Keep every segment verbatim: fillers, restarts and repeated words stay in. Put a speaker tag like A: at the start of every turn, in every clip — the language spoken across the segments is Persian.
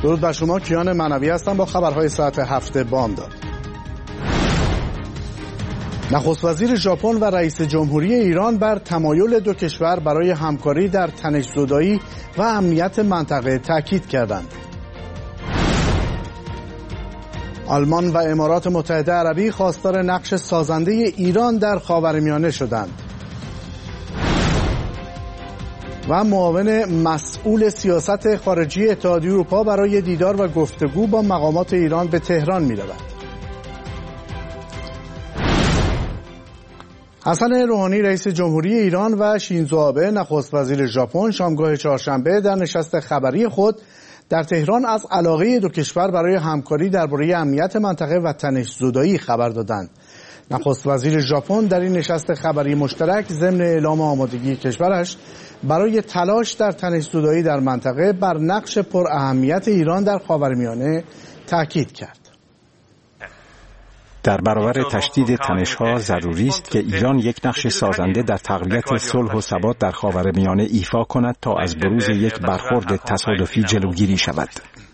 A: درود بر شما، کیان منوی هستم با خبرهای ساعت هفت بامداد. نخست وزیر ژاپن و رئیس جمهوری ایران بر تمایل دو کشور برای همکاری در تنش‌زدایی و امنیت منطقه تاکید کردند. آلمان و امارات متحده عربی خواستار نقش سازنده ایران در خاورمیانه شدند. و معاون مسئول سیاست خارجی اتحادیه اروپا برای دیدار و گفتگو با مقامات ایران به تهران می‌رود. حسن روحانی رئیس جمهوری ایران و شینزو آبه نخست وزیر ژاپن شامگاه چهارشنبه در نشست خبری خود در تهران از علاقه دو کشور برای همکاری درباره امنیت منطقه و تنش‌زدایی خبر دادند. نخست وزیر ژاپن در این نشست خبری مشترک ضمن اعلام آمادگی کشورش برای تلاش در تنش‌زدایی در منطقه بر نقش پر اهمیت ایران در خاورمیانه تاکید کرد.
B: در برابر تشدید تنش‌ها ضروری است که ایران یک نقش سازنده در تقویت صلح و ثبات در خاورمیانه ایفا کند تا از بروز یک برخورد تصادفی جلوگیری شود.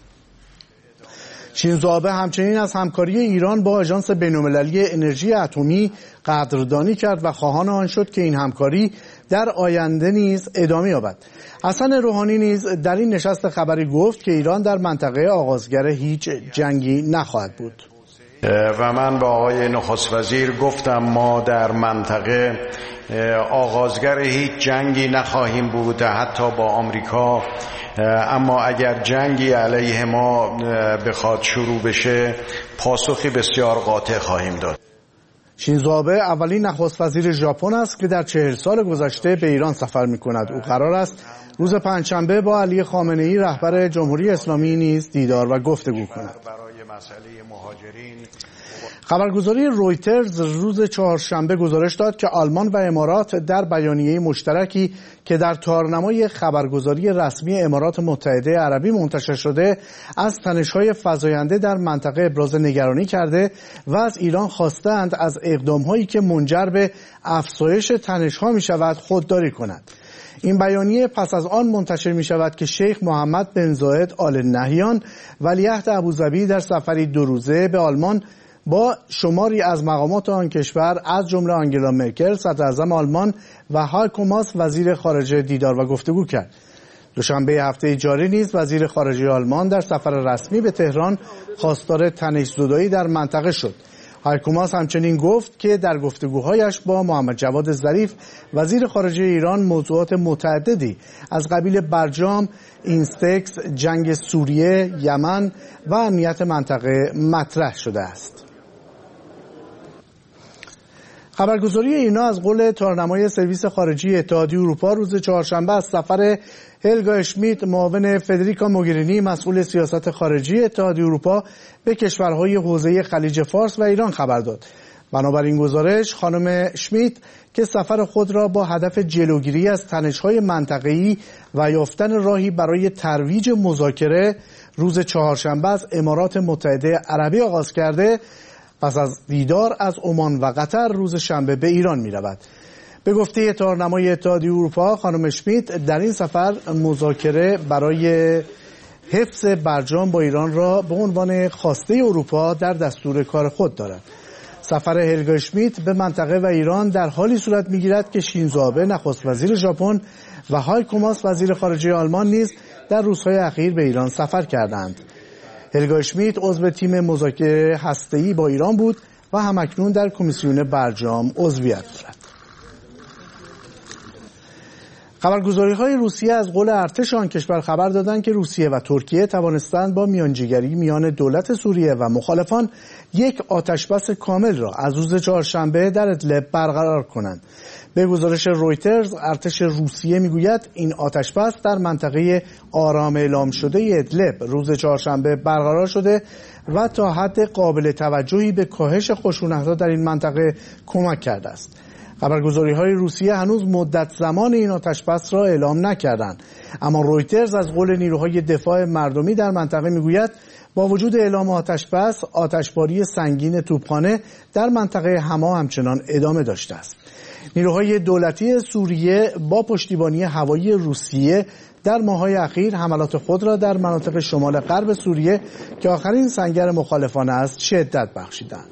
A: شینزو آبه همچنین از همکاری ایران با آژانس بین‌المللی انرژی اتمی قدردانی کرد و خواهان آن شد که این همکاری در آینده نیز ادامه یابد. حسن روحانی نیز در این نشست خبری گفت که ایران در منطقه آغازگر هیچ جنگی نخواهد بود.
C: و من با آقای نخست وزیر گفتم ما در منطقه آغازگر هیچ جنگی نخواهیم بود، حتی با آمریکا، اما اگر جنگی علیه ما بخواد شروع بشه پاسخی بسیار قاطع خواهیم داد.
A: شینزو آبه اولین نخست وزیر ژاپن است که در چهل سال گذشته به ایران سفر می‌کند. او قرار است روز پنجشنبه با علی خامنه‌ای رهبر جمهوری اسلامی نیز دیدار و گفتگو کند. خبرگزاری رویترز روز چهارشنبه گزارش داد که آلمان و امارات در بیانیه مشترکی که در تارنمای خبرگزاری رسمی امارات متحده عربی منتشر شده از تنش‌های فزاینده در منطقه ابراز نگرانی کرده و از ایران خواستند از اقدام‌هایی که منجر به افزایش تنش‌ها می‌شود خودداری کند. این بیانیه پس از آن منتشر می شود که شیخ محمد بن زاید آل نهیان ولیعهد ابوظبی در سفری دو روزه به آلمان با شماری از مقامات آن کشور از جمله آنگلا مرکل صدر اعظم آلمان و هایکو ماس وزیر خارجه دیدار و گفتگو کرد. دوشنبه هفته جاری نیز وزیر خارجه آلمان در سفر رسمی به تهران خواستار تنش‌زدایی در منطقه شد. هایکو ماس همچنین گفت که در گفتگوهایش با محمد جواد ظریف وزیر خارجه ایران موضوعات متعددی از قبیل برجام، اینستکس، جنگ سوریه، یمن و امنیت منطقه مطرح شده است. خبرگزاری اینا از قول تارنمای سرویس خارجی اتحادیه اروپا روز چهارشنبه از سفر هلگا اشمیت معاون فدریکا موگرینی مسئول سیاست خارجی اتحادیه اروپا به کشورهای حوزه خلیج فارس و ایران خبر داد. بنابراین گزارش خانم اشمیت که سفر خود را با هدف جلوگیری از تنش‌های منطقه‌ای و یافتن راهی برای ترویج مذاکره روز چهارشنبه از امارات متحده عربی آغاز کرده، پس از دیدار از عمان و قطر روز شنبه به ایران می رود. به گفته تارنمای اتحادیه اروپا خانم اشمیت در این سفر مذاکره برای حفظ برجام با ایران را به عنوان خواسته اروپا در دستور کار خود دارد. سفر هلگا اشمیت به منطقه و ایران در حالی صورت می‌گیرد که شینزو آبه نخست وزیر ژاپن و هایکو ماس وزیر خارجه آلمان نیز در روزهای اخیر به ایران سفر کردند. هلگا اشمیت عضو تیم مذاکره هسته‌ای با ایران بود و همکنون در کمیسیون برجام عضویت دارد. خبرگزاری‌های روسیه از قول ارتش آن کشور خبر دادند که روسیه و ترکیه توانستند با میانجیگری میان دولت سوریه و مخالفان یک آتشبس کامل را از روز چهارشنبه در ادلب برقرار کنند. به گزارش رویترز ارتش روسیه میگوید این آتشبس در منطقه آرام اعلام شده ادلب روز چهارشنبه برقرار شده و تا حد قابل توجهی به کاهش خشونت‌ها در این منطقه کمک کرده است. خبرگزاری‌های روسیه هنوز مدت زمان این آتشبس را اعلام نکردند، اما رویترز از قول نیروهای دفاع مردمی در منطقه میگوید با وجود اعلام آتشبس، آتشباری سنگین توپخانه در منطقه حما همچنان ادامه داشته است. نیروهای دولتی سوریه با پشتیبانی هوایی روسیه در ماه‌های اخیر حملات خود را در مناطق شمال غرب سوریه که آخرین سنگر مخالفانه است شدت بخشیدند.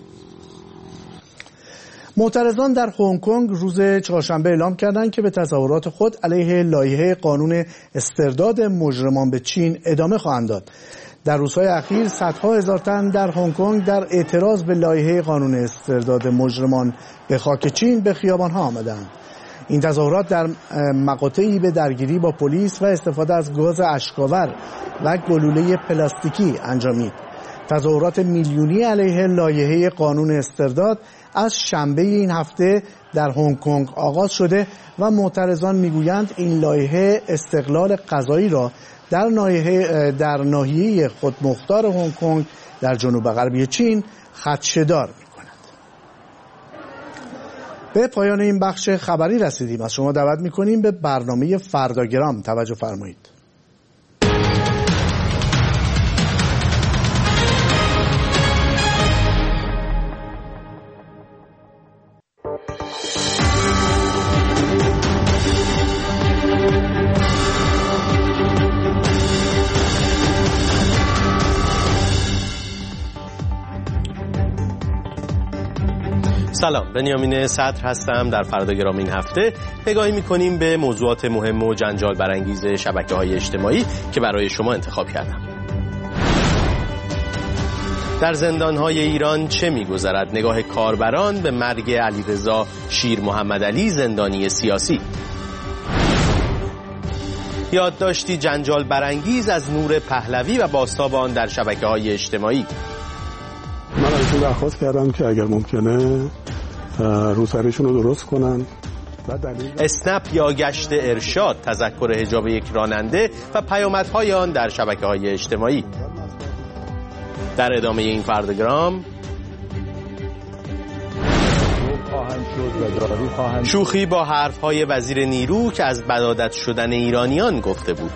A: معترضان در هنگ کنگ روز چهارشنبه اعلام کردند که به تظاهرات خود علیه لایحه قانون استرداد مجرمان به چین ادامه خواهند داد. در روزهای اخیر صدها هزار تن در هنگ کنگ در اعتراض به لایحه قانون استرداد مجرمان به خاک چین به خیابان‌ها آمدند. این تظاهرات در مقاطعی به درگیری با پلیس و استفاده از گاز اشک‌آور و گلوله پلاستیکی انجامید. تظاهرات میلیونی علیه لایحه قانون استرداد از شنبه این هفته در هنگ کنگ آغاز شده و معترضان میگویند این لایحه استقلال قضایی را در ناحیه در ناحیه خودمختار هنگ کنگ در جنوب غربی چین خدشه‌دار می‌کند. به پایان این بخش خبری رسیدیم. از شما دعوت می‌کنیم به برنامه فرداگرام توجه فرمایید.
D: سلام، بنیامین صدر هستم. در فرداگرام این هفته نگاهی می‌کنیم به موضوعات مهم و جنجال برانگیز شبکه‌های اجتماعی که برای شما انتخاب کردم. در زندان‌های ایران چه می‌گذرد؟ نگاه کاربران به مرگ علیرضا شیر محمدعلی، زندانی سیاسی. یادداشتی جنجال برانگیز از نور پهلوی و بازتاب آن در شبکه‌های اجتماعی.
E: من ازشون درخواست کردم که اگر ممکنه روسریشون رو درست کنن.
D: اسنپ یا گشت ارشاد، تذکر حجاب یک راننده و پیامدهای آن در شبکه‌های اجتماعی. در ادامه این فرداگرام شوخی با حرفهای وزیر نیرو که از بدادت شدن ایرانیان گفته بود.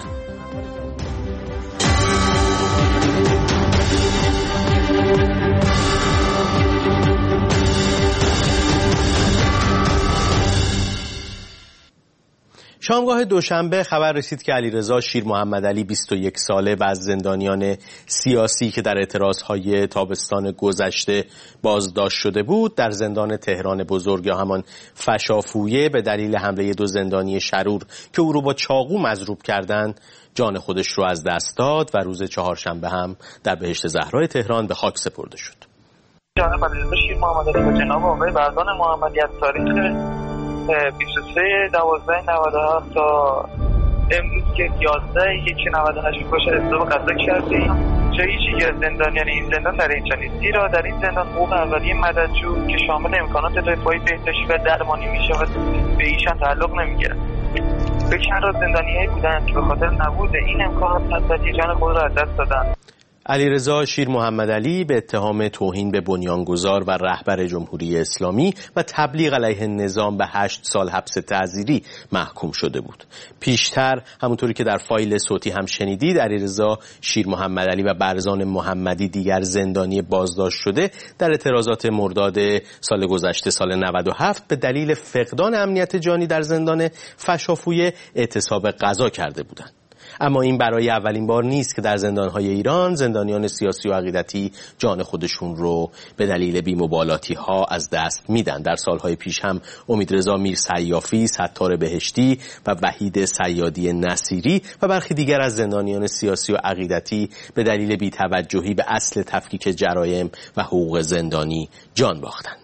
D: شامگاه دوشنبه خبر رسید که علیرضا شیر محمدعلی بیست و یک ساله و از زندانیان سیاسی که در اعتراضهای تابستان گذشته بازداشت شده بود در زندان تهران بزرگ یا همان فشافویه به دلیل حمله دو زندانی شرور که او رو با چاقو مضروب کردند جان خودش رو از دست داد و روز چهارشنبه هم در بهشت زهرای تهران به خاک سپرده شد.
F: جناب علیرضا شیر محمدعلی و جناب آقای بردان محمدی از تاریخ بیست و سه دوازده نود و هفت تا امروز که یازده یک نود و هشت باشه اصدام قضا کردیم. جایی چیزی از زندانیان این زندان در اینجا نیست، زیرا در این زندان حقوق اولیه مددجو که شامل امکانات رفاهی، بهداشتی و درمانی میشه و به ایشان تعلق نمیگیرد. به چند راز زندانیایی بودند که به خاطر نبود این امکانات مددی جان خود را از دست دادند.
D: علیرضا شیر محمدعلی به اتهام توهین به بنیانگذار و رهبر جمهوری اسلامی و تبلیغ علیه نظام به هشت سال حبس تعزیری محکوم شده بود. پیشتر همونطوری که در فایل صوتی هم شنیدید، علیرضا شیر محمدعلی و برزان محمدی دیگر زندانی بازداشت شده در اعتراضات مرداد سال گذشته سال نود و هفت به دلیل فقدان امنیت جانی در زندان فشافویه اعتصاب غذا کرده بودند. اما این برای اولین بار نیست که در زندان‌های ایران زندانیان سیاسی و عقیدتی جان خودشون رو به دلیل بی‌مبالاتی‌ها از دست میدن. در سالهای پیش هم امیدرضا میرسیافی، ستار بهشتی و وحید صیادی نصیری و برخی دیگر از زندانیان سیاسی و عقیدتی به دلیل بی‌توجهی به اصل تفکیک جرایم و حقوق زندانی جان باختند.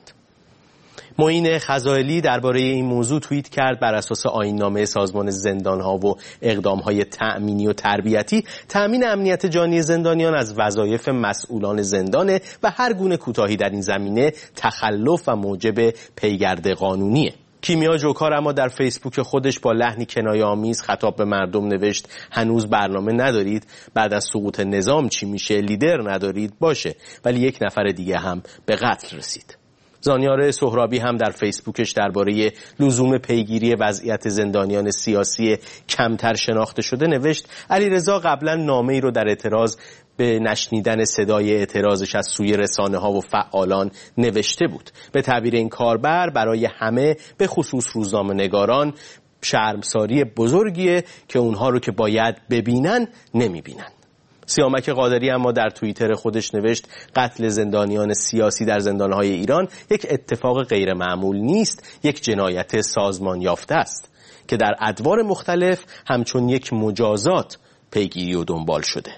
D: معین خزائلی درباره این موضوع توییت کرد: بر اساس آیین‌نامه سازمان زندان‌ها و اقدام‌های تأمینی و تربیتی، تأمین امنیت جانی زندانیان از وظایف مسئولان زندانه و هر گونه کوتاهی در این زمینه تخلف و موجب پیگرد قانونیه. کیمیا جوکار اما در فیسبوک خودش با لحنی کنایه‌آمیز خطاب به مردم نوشت: هنوز برنامه ندارید؟ بعد از سقوط نظام چی میشه؟ لیدر ندارید؟ باشه، ولی یک نفر دیگه هم به قتل رسید. زانیار سهرابی هم در فیسبوکش درباره لزوم پیگیری وضعیت زندانیان سیاسی کمتر شناخته شده نوشت: علیرضا قبلا نامه‌ای رو در اعتراض به نشنیدن صدای اعتراضش از سوی رسانه‌ها و فعالان نوشته بود. به تعبیر این کاربر برای همه، به خصوص روزنامه‌نگاران، شرمساری بزرگیه که اونها رو که باید ببینن نمیبینن. سیامک قادری اما در توییتر خودش نوشت قتل زندانیان سیاسی در زندانهای ایران یک اتفاق غیر معمول نیست، یک جنایت سازمان یافته است که در ادوار مختلف همچون یک مجازات پیگیری و دنبال شده.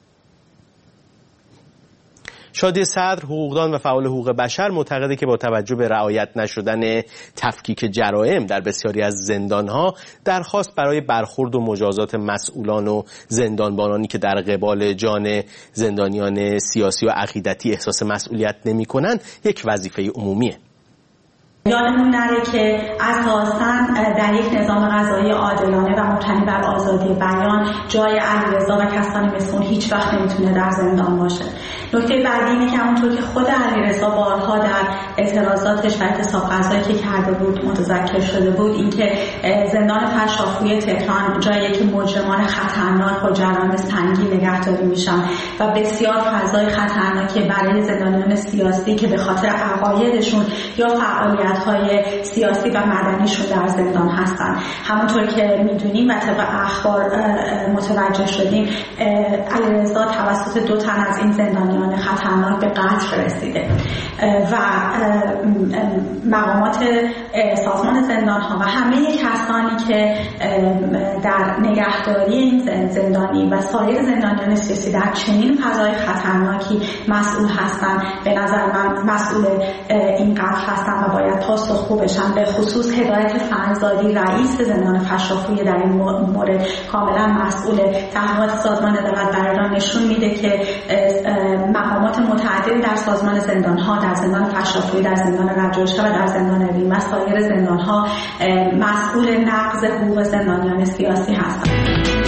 D: شادی صدر، حقوقدان و فعال حقوق بشر، معتقده که با توجه به رعایت نشدن تفکیک جرائم در بسیاری از زندانها، درخواست برای برخورد و مجازات مسئولان و زندانبانانی که در قبال جان زندانیان سیاسی و عقیدتی احساس مسئولیت نمی‌کنند یک وظیفه عمومیه.
G: یادمون نره که اساساً در یک نظام قضایی عادلانه و مبتنی بر آزادی بیان جای علیرضا و کسانی مثل اون هیچ وقت نمیتونه در زندان باشه. نکته بعدی اینه که همونطور که خود علیرضا بارها در اعتراضاتش و اعتصاب قضایی که کرده بود متذکر شده بود، اینکه زندان پشافوی تهران جایی که مجرمان خطرناک و جرایم سنگین نگهداری میشن و بسیار فضای خطرناکی برای زندانیان سیاسی که به خاطر عقایدشون یا فعالیت های سیاسی و مدنیشون در زندان هستن. همونطور که میدونیم و طبق اخبار متوجه شدیم، علیرضا توسط دو تن از این زندانیان خطرناک به قتل رسیده و مقامات سازمان زندان ها و همه کسانی که در نگهداری این زندانی و سایر زندانیان سیاسی در چنین فضای خطرناکی مسئول هستند، به نظر من مسئول این قتل هستند و باید پاسخگو بشن. به خصوص هدایت فرزادی رئیس زندان پشافوی در این مورد کاملا مسئول. تحقیقات سازمان عدالت در ایران نشون میده که مقامات متعددی در سازمان زندان ها، در زندان پشافوی، در زندان رجاشا و در زندان ریم و سایر زندان ها مسئول نقض حقوق زندانیان سیاسی هستند.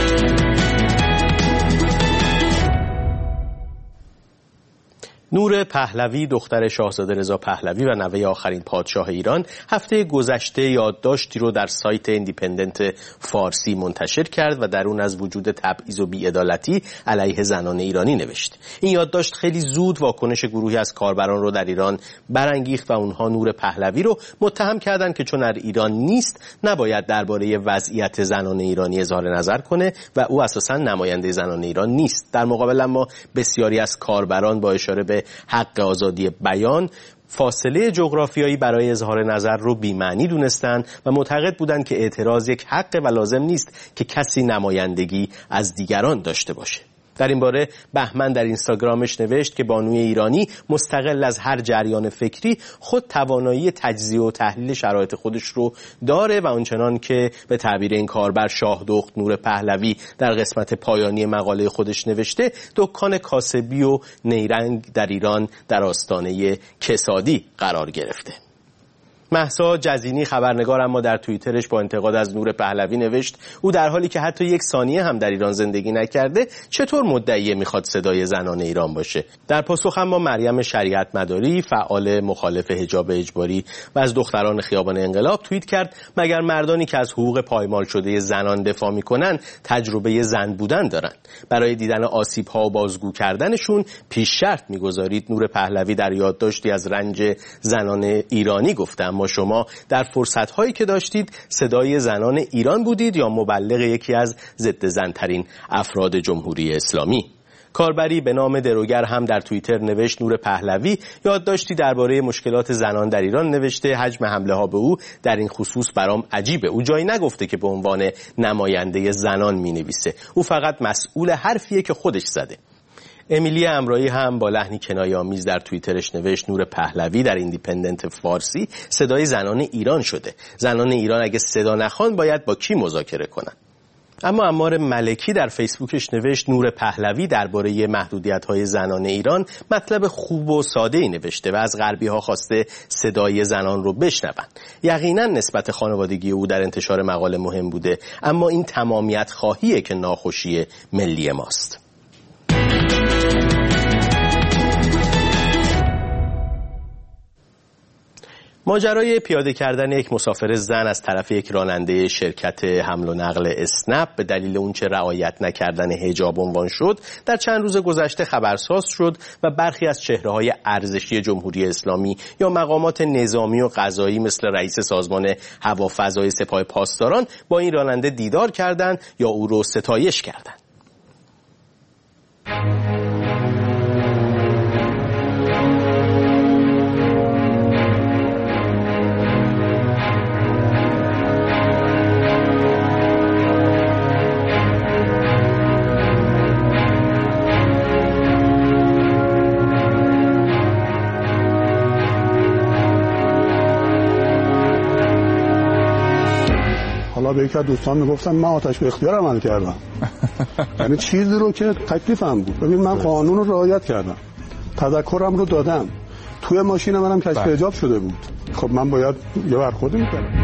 D: نور پهلوی، دختر شاهزاده رضا پهلوی و نوه آخرین پادشاه ایران، هفته گذشته یادداشتی رو در سایت ایندیپندنت فارسی منتشر کرد و در اون از وجود تبعیض و بی‌عدالتی علیه زنان ایرانی نوشت. این یادداشت خیلی زود واکنش گروهی از کاربران رو در ایران برانگیخت و اونها نور پهلوی رو متهم کردند که چون در ایران نیست نباید درباره وضعیت زنان ایرانی اظهار نظر کنه و او اساساً نماینده زنان ایران نیست. در مقابل اما بسیاری از کاربران با اشاره به حق آزادی بیان فاصله جغرافیایی برای اظهار نظر رو بی‌معنی دونستن و معتقد بودند که اعتراض یک حق و لازم نیست که کسی نمایندگی از دیگران داشته باشه. در این باره بهمن در اینستاگرامش نوشت که بانوی ایرانی مستقل از هر جریان فکری خود توانایی تجزیه و تحلیل شرایط خودش رو داره و آنچنان که به تعبیر این کاربر شاه دخت نور پهلوی در قسمت پایانی مقاله خودش نوشته، دکان کاسبی و نیرنگ در ایران در آستانه کسادی قرار گرفته. مهسا جزینی خبرنگار اما در توییترش با انتقاد از نور پهلوی نوشت او در حالی که حتی یک ثانیه هم در ایران زندگی نکرده چطور مدعی میخواد صدای زنان ایران باشه. در پاسخ اما مریم شریعت مداری، فعال مخالف حجاب اجباری و از دختران خیابان انقلاب، توییت کرد مگر مردانی که از حقوق پایمال شده زنان دفاع میکنن تجربه زن بودن دارن؟ برای دیدن آسیب ها و بازگو کردنشون پیش شرط میگذارید. نور پهلوی در یادداشتی از رنج زنان ایرانی گفتم شما در فرصت‌هایی که داشتید صدای زنان ایران بودید یا مبلغ یکی از ضد زن‌ترین افراد جمهوری اسلامی؟ کاربری به نام دروگر هم در توییتر نوشت نور پهلوی یادداشتی درباره مشکلات زنان در ایران نوشته. حجم حمله ها به او در این خصوص برام عجیبه. او جایی نگفته که به عنوان نماینده زنان می‌نویسه. او فقط مسئول حرفیه که خودش زده. امیلی امرایی هم با لحنی کنایه‌آمیز در توییترش نوشت نور پهلوی در ایندیپندنت فارسی صدای زنان ایران شده. زنان ایران اگه صدا نخوان باید با کی مذاکره کنن؟ اما عمار ملکی در فیسبوکش نوشت نور پهلوی درباره محدودیت‌های زنان ایران مطلب خوب و ساده‌ای نوشته و از غربی‌ها خواسته صدای زنان رو بشنون. یقینا نسبت خانوادگی او در انتشار مقاله مهم بوده، اما این تمامیت خواهیه که ناخوشی ملی ماست. ماجرای پیاده کردن یک مسافر زن از طرف یک راننده شرکت حمل و نقل اسنپ به دلیل اونچه رعایت نکردن حجاب عنوان شد در چند روز گذشته خبرساز شد و برخی از چهره‌های ارزشی جمهوری اسلامی یا مقامات نظامی و قضایی مثل رئیس سازمان هوافضای سپاه پاسداران با این راننده دیدار کردند یا او رو ستایش کردند.
E: به یکی از دوستان میگفتم من آتش به اختیار عمل کردم. یعنی چیزی رو که تکلیفم بود. ببین من قانون رو رعایت کردم، تذکرم رو دادم، توی ماشین منم کشف حجاب شده بود. خب من باید یه برخوردی میکردم.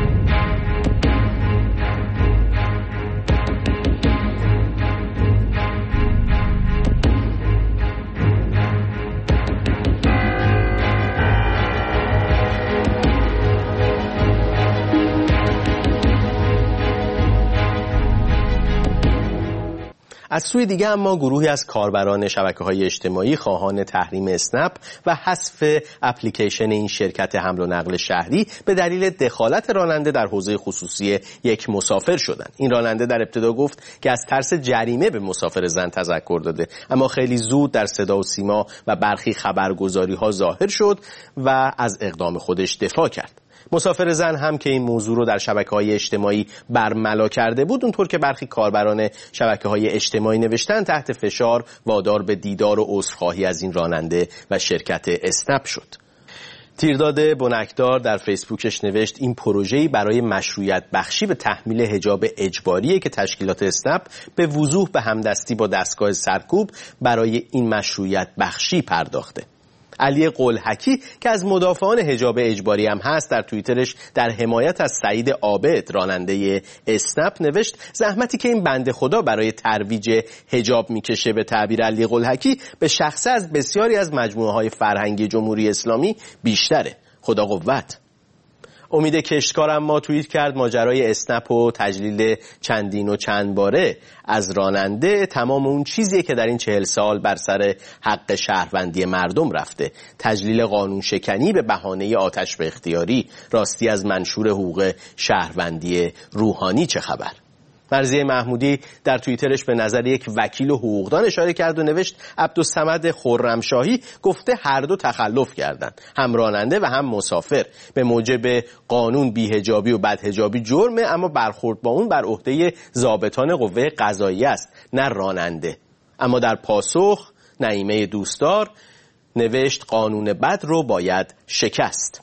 D: از سوی دیگه اما گروهی از کاربران شبکه‌های اجتماعی خواهان تحریم اسنپ و حذف اپلیکیشن این شرکت حمل و نقل شهری به دلیل دخالت راننده در حوزه خصوصی یک مسافر شدند. این راننده در ابتدا گفت که از ترس جریمه به مسافر زن تذکر داده، اما خیلی زود در صدا و سیما و برخی خبرگزاری‌ها ظاهر شد و از اقدام خودش دفاع کرد. مسافر زن هم که این موضوع رو در شبکه‌های اجتماعی برملا کرده بود، اونطور که برخی کاربران شبکه‌های اجتماعی نوشتن تحت فشار وادار به دیدار و عذرخواهی از این راننده و شرکت اسنپ شد. تیرداد بنکدار در فیسبوکش نوشت این پروژه‌ای برای مشروعیت بخشی به تحمیل حجاب اجباریه که تشکیلات اسنپ به وضوح به همدستی با دستگاه سرکوب برای این مشروعیت بخشی پرداخته. علی قلحکی که از مدافعان حجاب اجباری هم هست در توییترش در حمایت از سعید عابد راننده اسنپ نوشت زحمتی که این بنده خدا برای ترویج حجاب میکشه به تعبیر علی قلحکی به شخصه از بسیاری از مجموعه های فرهنگی جمهوری اسلامی بیشتره. خدا قوت. امید کشتکار اما توییت کرد ماجرای اسنپ و تجلیل چندین و چند باره از راننده تمام اون چیزیه که در این چهل سال بر سر حق شهروندی مردم رفته. تجلیل قانون شکنی به بهانه آتش به اختیاری، راستی از منشور حقوق شهروندی روحانی چه خبر؟ مرضیه محمودی در توییترش به نظر یک وکیل و حقوقدان اشاره کرد و نوشت عبدالصمد خرمشاهی گفته هر دو تخلف کردند، هم راننده و هم مسافر. به موجب قانون بی‌حجابی و بدحجابی جرمه، اما برخورد با اون بر عهده ضابطان قوه قضاییه است نه راننده. اما در پاسخ نعیمه دوستدار نوشت قانون بد رو باید شکست.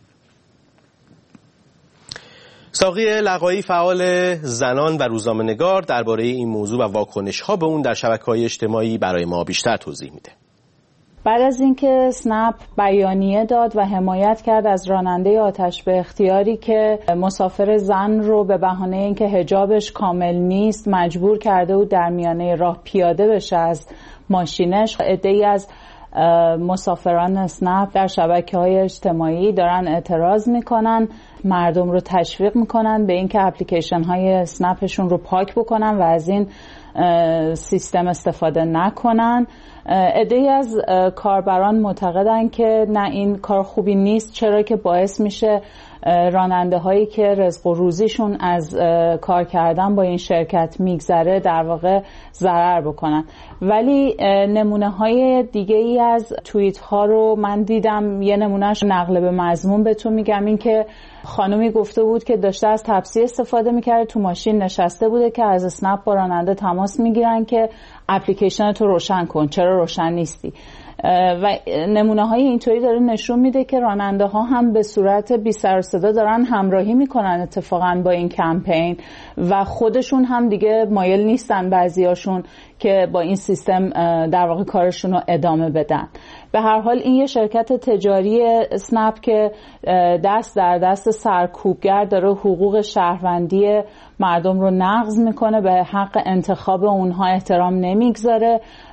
D: ساقی لقایی فعال زنان و روزنامه‌نگار درباره این موضوع و واکنش‌ها به اون در شبکه‌های اجتماعی برای ما بیشتر توضیح میده.
H: بعد از اینکه اسنپ بیانیه داد و حمایت کرد از راننده آتش به اختیاری که مسافر زن رو به بهانه اینکه حجابش کامل نیست مجبور کرده بود در میانه راه پیاده بشه از ماشینش، عده‌ای از مسافران اسنپ در شبکه‌های اجتماعی دارن اعتراض میکنن، مردم رو تشویق میکنن به اینکه اپلیکیشن های اسنپشون رو پاک بکنن و از این سیستم استفاده نکنن. عده‌ای از کاربران معتقدن که نه این کار خوبی نیست، چرا که باعث میشه راننده هایی که رزق و روزیشون از کار کردن با این شرکت میگذره در واقع ضرر بکنن. ولی نمونه های دیگه ای از توییت ها رو من دیدم. یه نمونهش نقل به مضمون بهتون میگم، این که خانومی گفته بود که داشته از تپسی استفاده میکرده، تو ماشین نشسته بوده که از اسنپ با راننده تماس میگیرن که اپلیکیشن تو روشن کن، چرا روشن نیستی؟ و نمونه های اینطوری داره نشون میده که راننده ها هم به صورت بی سر و صدا دارن همراهی میکنن اتفاقا با این کمپین و خودشون هم دیگه مایل نیستن بعضیاشون که با این سیستم در واقع کارشون رو ادامه بدن. به هر حال این یه شرکت تجاری اسنپ که دست در دست سرکوبگر داره حقوق شهروندی مردم رو نقض میکنه، به حق انتخاب اونها احترام نمیگذاره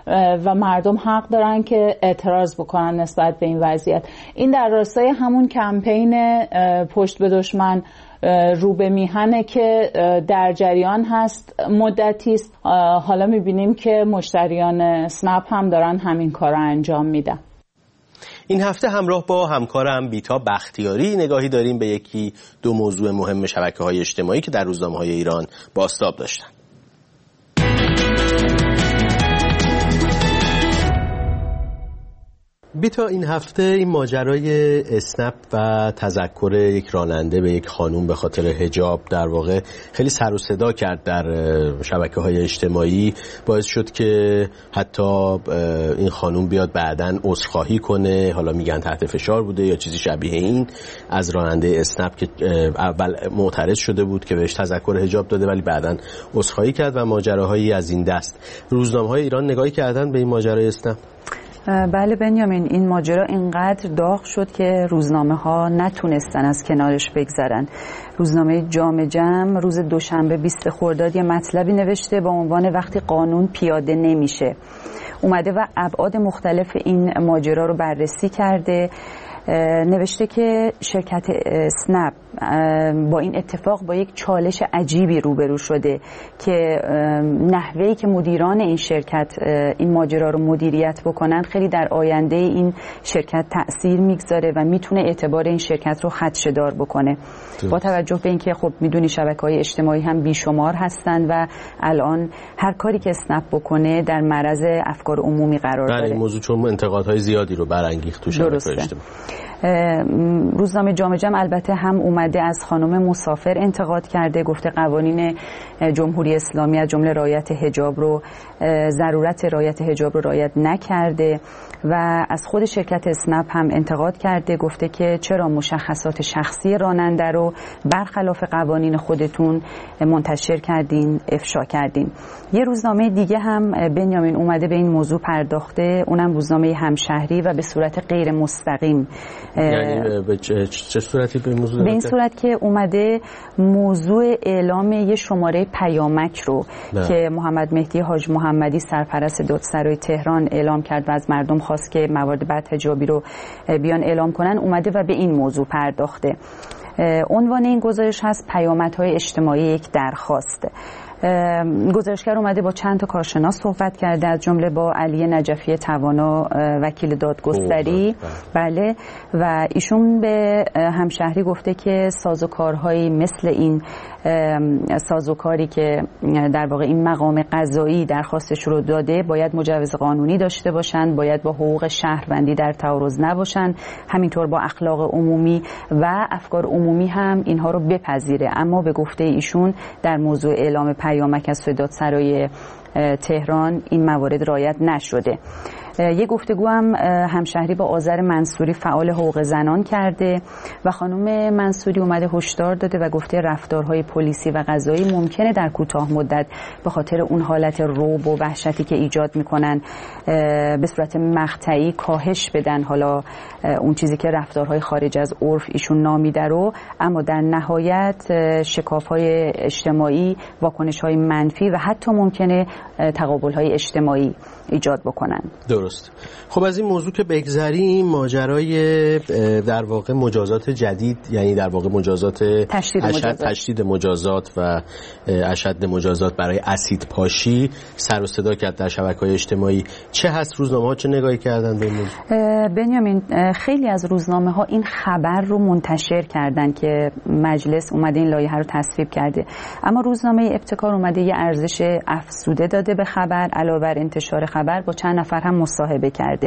H: و مردم حق دارن که اعتراض بکنن نسبت به این وضعیت. این در راستای همون کمپین پشت به دشمن رو به میهنه که در جریان هست مدتی است. حالا میبینیم که مشتریان اسنپ هم دارن همین کار رو انجام میدن.
D: این هفته همراه با همکارم بیتا بختیاری نگاهی داریم به یکی دو موضوع مهم شبکه‌های اجتماعی که در روزنامه‌های ایران بازتاب داشتن. بیتا، این هفته این ماجرای اسنپ و تذکر یک راننده به یک خانوم به خاطر حجاب در واقع خیلی سر و صدا کرد در شبکه‌های اجتماعی، باعث شد که حتی این خانوم بیاد بعداً عذرخواهی کنه. حالا میگن تحت فشار بوده یا چیزی شبیه این از راننده اسنپ که اول معترض شده بود که بهش تذکر حجاب داده ولی بعداً عذرخواهی کرد و ماجراهایی از این دست. روزنامه‌های ایران نگاهی کردن به این ماجرای اسنپ؟
I: بله بنیامین، این ماجرا اینقدر داغ شد که روزنامه ها نتونستن از کنارش بگذرن. روزنامه جام جم روز دوشنبه بیست خرداد یه مطلبی نوشته با عنوان وقتی قانون پیاده نمیشه. اومده و ابعاد مختلف این ماجرا رو بررسی کرده. نوشته که شرکت اسنپ با این اتفاق با یک چالش عجیبی روبرو شده که نحوهی که مدیران این شرکت این ماجرا رو مدیریت بکنن خیلی در آینده این شرکت تأثیر میگذاره و میتونه اعتبار این شرکت رو خدشه‌دار بکنه. با توجه به اینکه خب میدونی شبکه‌های اجتماعی هم بیشمار هستن و الان هر کاری که اسنپ بکنه در معرض افکار عمومی قرار داره.
D: این موضوع چون انتقادهای زیادی رو برانگیخت تو شبکه‌های اجتماعی.
I: روزنامه جام جم البته هم اومده از خانم مسافر انتقاد کرده، گفته قوانین جمهوری اسلامی از جمله رعایت حجاب رو ضرورت رعایت حجاب رو رعایت نکرده و از خود شرکت اسنپ هم انتقاد کرده، گفته که چرا مشخصات شخصی راننده رو برخلاف قوانین خودتون منتشر کردین، افشا کردین. یه روزنامه دیگه هم بنیامین اومده به این موضوع پرداخته، اونم روزنامه همشهری و به صورت غیر مستقیم.
D: یعنی به چه, چه صورتی به موضوع؟
I: به این صورت که اومده موضوع اعلام یه شماره پیامک رو نه. که محمد مهدی حاج محمدی سرپرست دادسرای تهران اعلام کرد و از مردم خواست که موارد بعد حجابی رو بیان اعلام کنن، اومده و به این موضوع پرداخته. عنوان این گزارش هست پیامدهای اجتماعی یک درخواست. گزارشگر اومده با چند تا کارشناس صحبت کرده، از جمله با علی نجفی توانا وکیل دادگستری. بله، و ایشون به همشهری گفته که سازوکارهایی مثل این سازوکاری که در واقع این مقام قضایی درخواستش رو داده باید مجوز قانونی داشته باشن، باید با حقوق شهروندی در تعارض نباشن، همینطور با اخلاق عمومی و افکار عمومی هم اینها رو بپذیره. اما به گفته ایشون در موضوع اعلام پیامک از دادسرای تهران این موارد رعایت نشده. یک گفتگو هم همشهری با آذر منصوری فعال حقوق زنان کرده و خانم منصوری اومده هشدار داده و گفته رفتارهای پلیسی و قضایی ممکنه در کوتاه مدت به خاطر اون حالت رعب و وحشتی که ایجاد میکنن به صورت مقطعی کاهش بدن حالا اون چیزی که رفتارهای خارج از عرف ایشون نامیده رو، اما در نهایت شکاف‌های اجتماعی، واکنش‌های منفی و حتی ممکنه تقابل‌های اجتماعی ایجاد بکنن.
D: درست. خب از این موضوع که بگذریم، ماجرای در واقع مجازات جدید، یعنی در واقع مجازات
I: تشدید
D: اشد
I: مجازات.
D: تشدید مجازات و اشد مجازات برای اسید پاشی سر و صدا کرد در شبکه‌های اجتماعی. چه هست روزنامه‌ها چه نگاهی کردن به این موضوع؟
I: بنیامین، خیلی از روزنامه‌ها این خبر رو منتشر کردن که مجلس اومده این لایحه رو تصویب کرده، اما روزنامه ابتکار اومده یه ارزش افزوده داده به خبر، علاوه بر انتشار خبر با چند نفر هم مصاحبه کرده.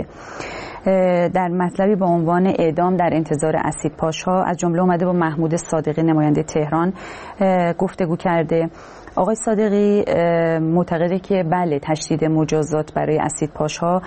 I: در مطلبی با عنوان اعدام در انتظار اسیدپاش‌ها از جمله اومده با محمود صادقی نماینده تهران گفتگو کرده. آقای صادقی معتقده که بله تشدید مجازات برای اسیدپاش‌ها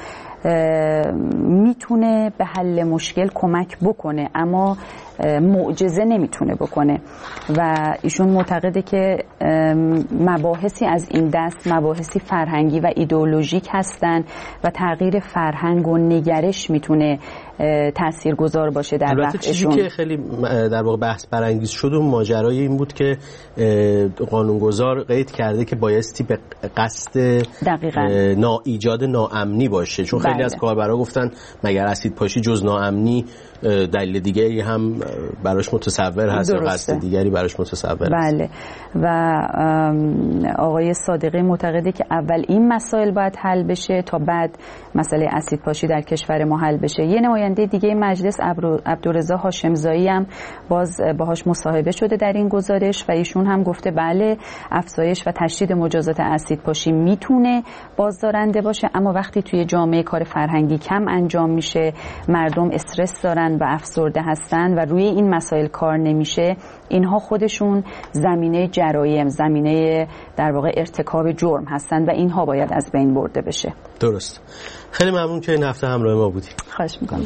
I: میتونه به حل مشکل کمک بکنه اما معجزه نمیتونه بکنه و ایشون معتقده که مباحثی از این دست مباحثی فرهنگی و ایدئولوژیک هستن و تغییر فرهنگ و نگرش میتونه تاثیرگذار باشه در رفعشون.
D: چیزی که خیلی در واقع بحث برانگیز شد و ماجرای این بود که قانونگذار قید کرده که بایستی به قصد نا ایجاد ناامنی باشه، چون خیلی بله. از کاربرا گفتن مگر اسید پاشی جز ناامنی دلیل دیگری هم براش متصور هست یا قصد دیگری براش متصور
I: بله.
D: هست.
I: و آقای صادقی معتقده که اول این مسائل باید حل بشه تا بعد مسئله اسید پاشی در کشور ما حل بشه. یه نماینده دیگه مجلس عبدالرضا هاشمزایی هم باز باهاش مصاحبه شده در این گزارش و ایشون هم گفته بله افزایش و تشدید مجازات اسید پاشی میتونه بازدارنده باشه، اما وقتی توی جامعه کار فرهنگی کم انجام میشه، مردم استرس دارن و افسرده هستن و روی این مسائل کار نمیشه، اینها خودشون زمینه جرایم، زمینه در واقع ارتکاب جرم هستن و اینها باید از بین برده بشه.
D: درست. خیلی ممنون که این هفته همراه ما بودی.
I: خواهش میکنم.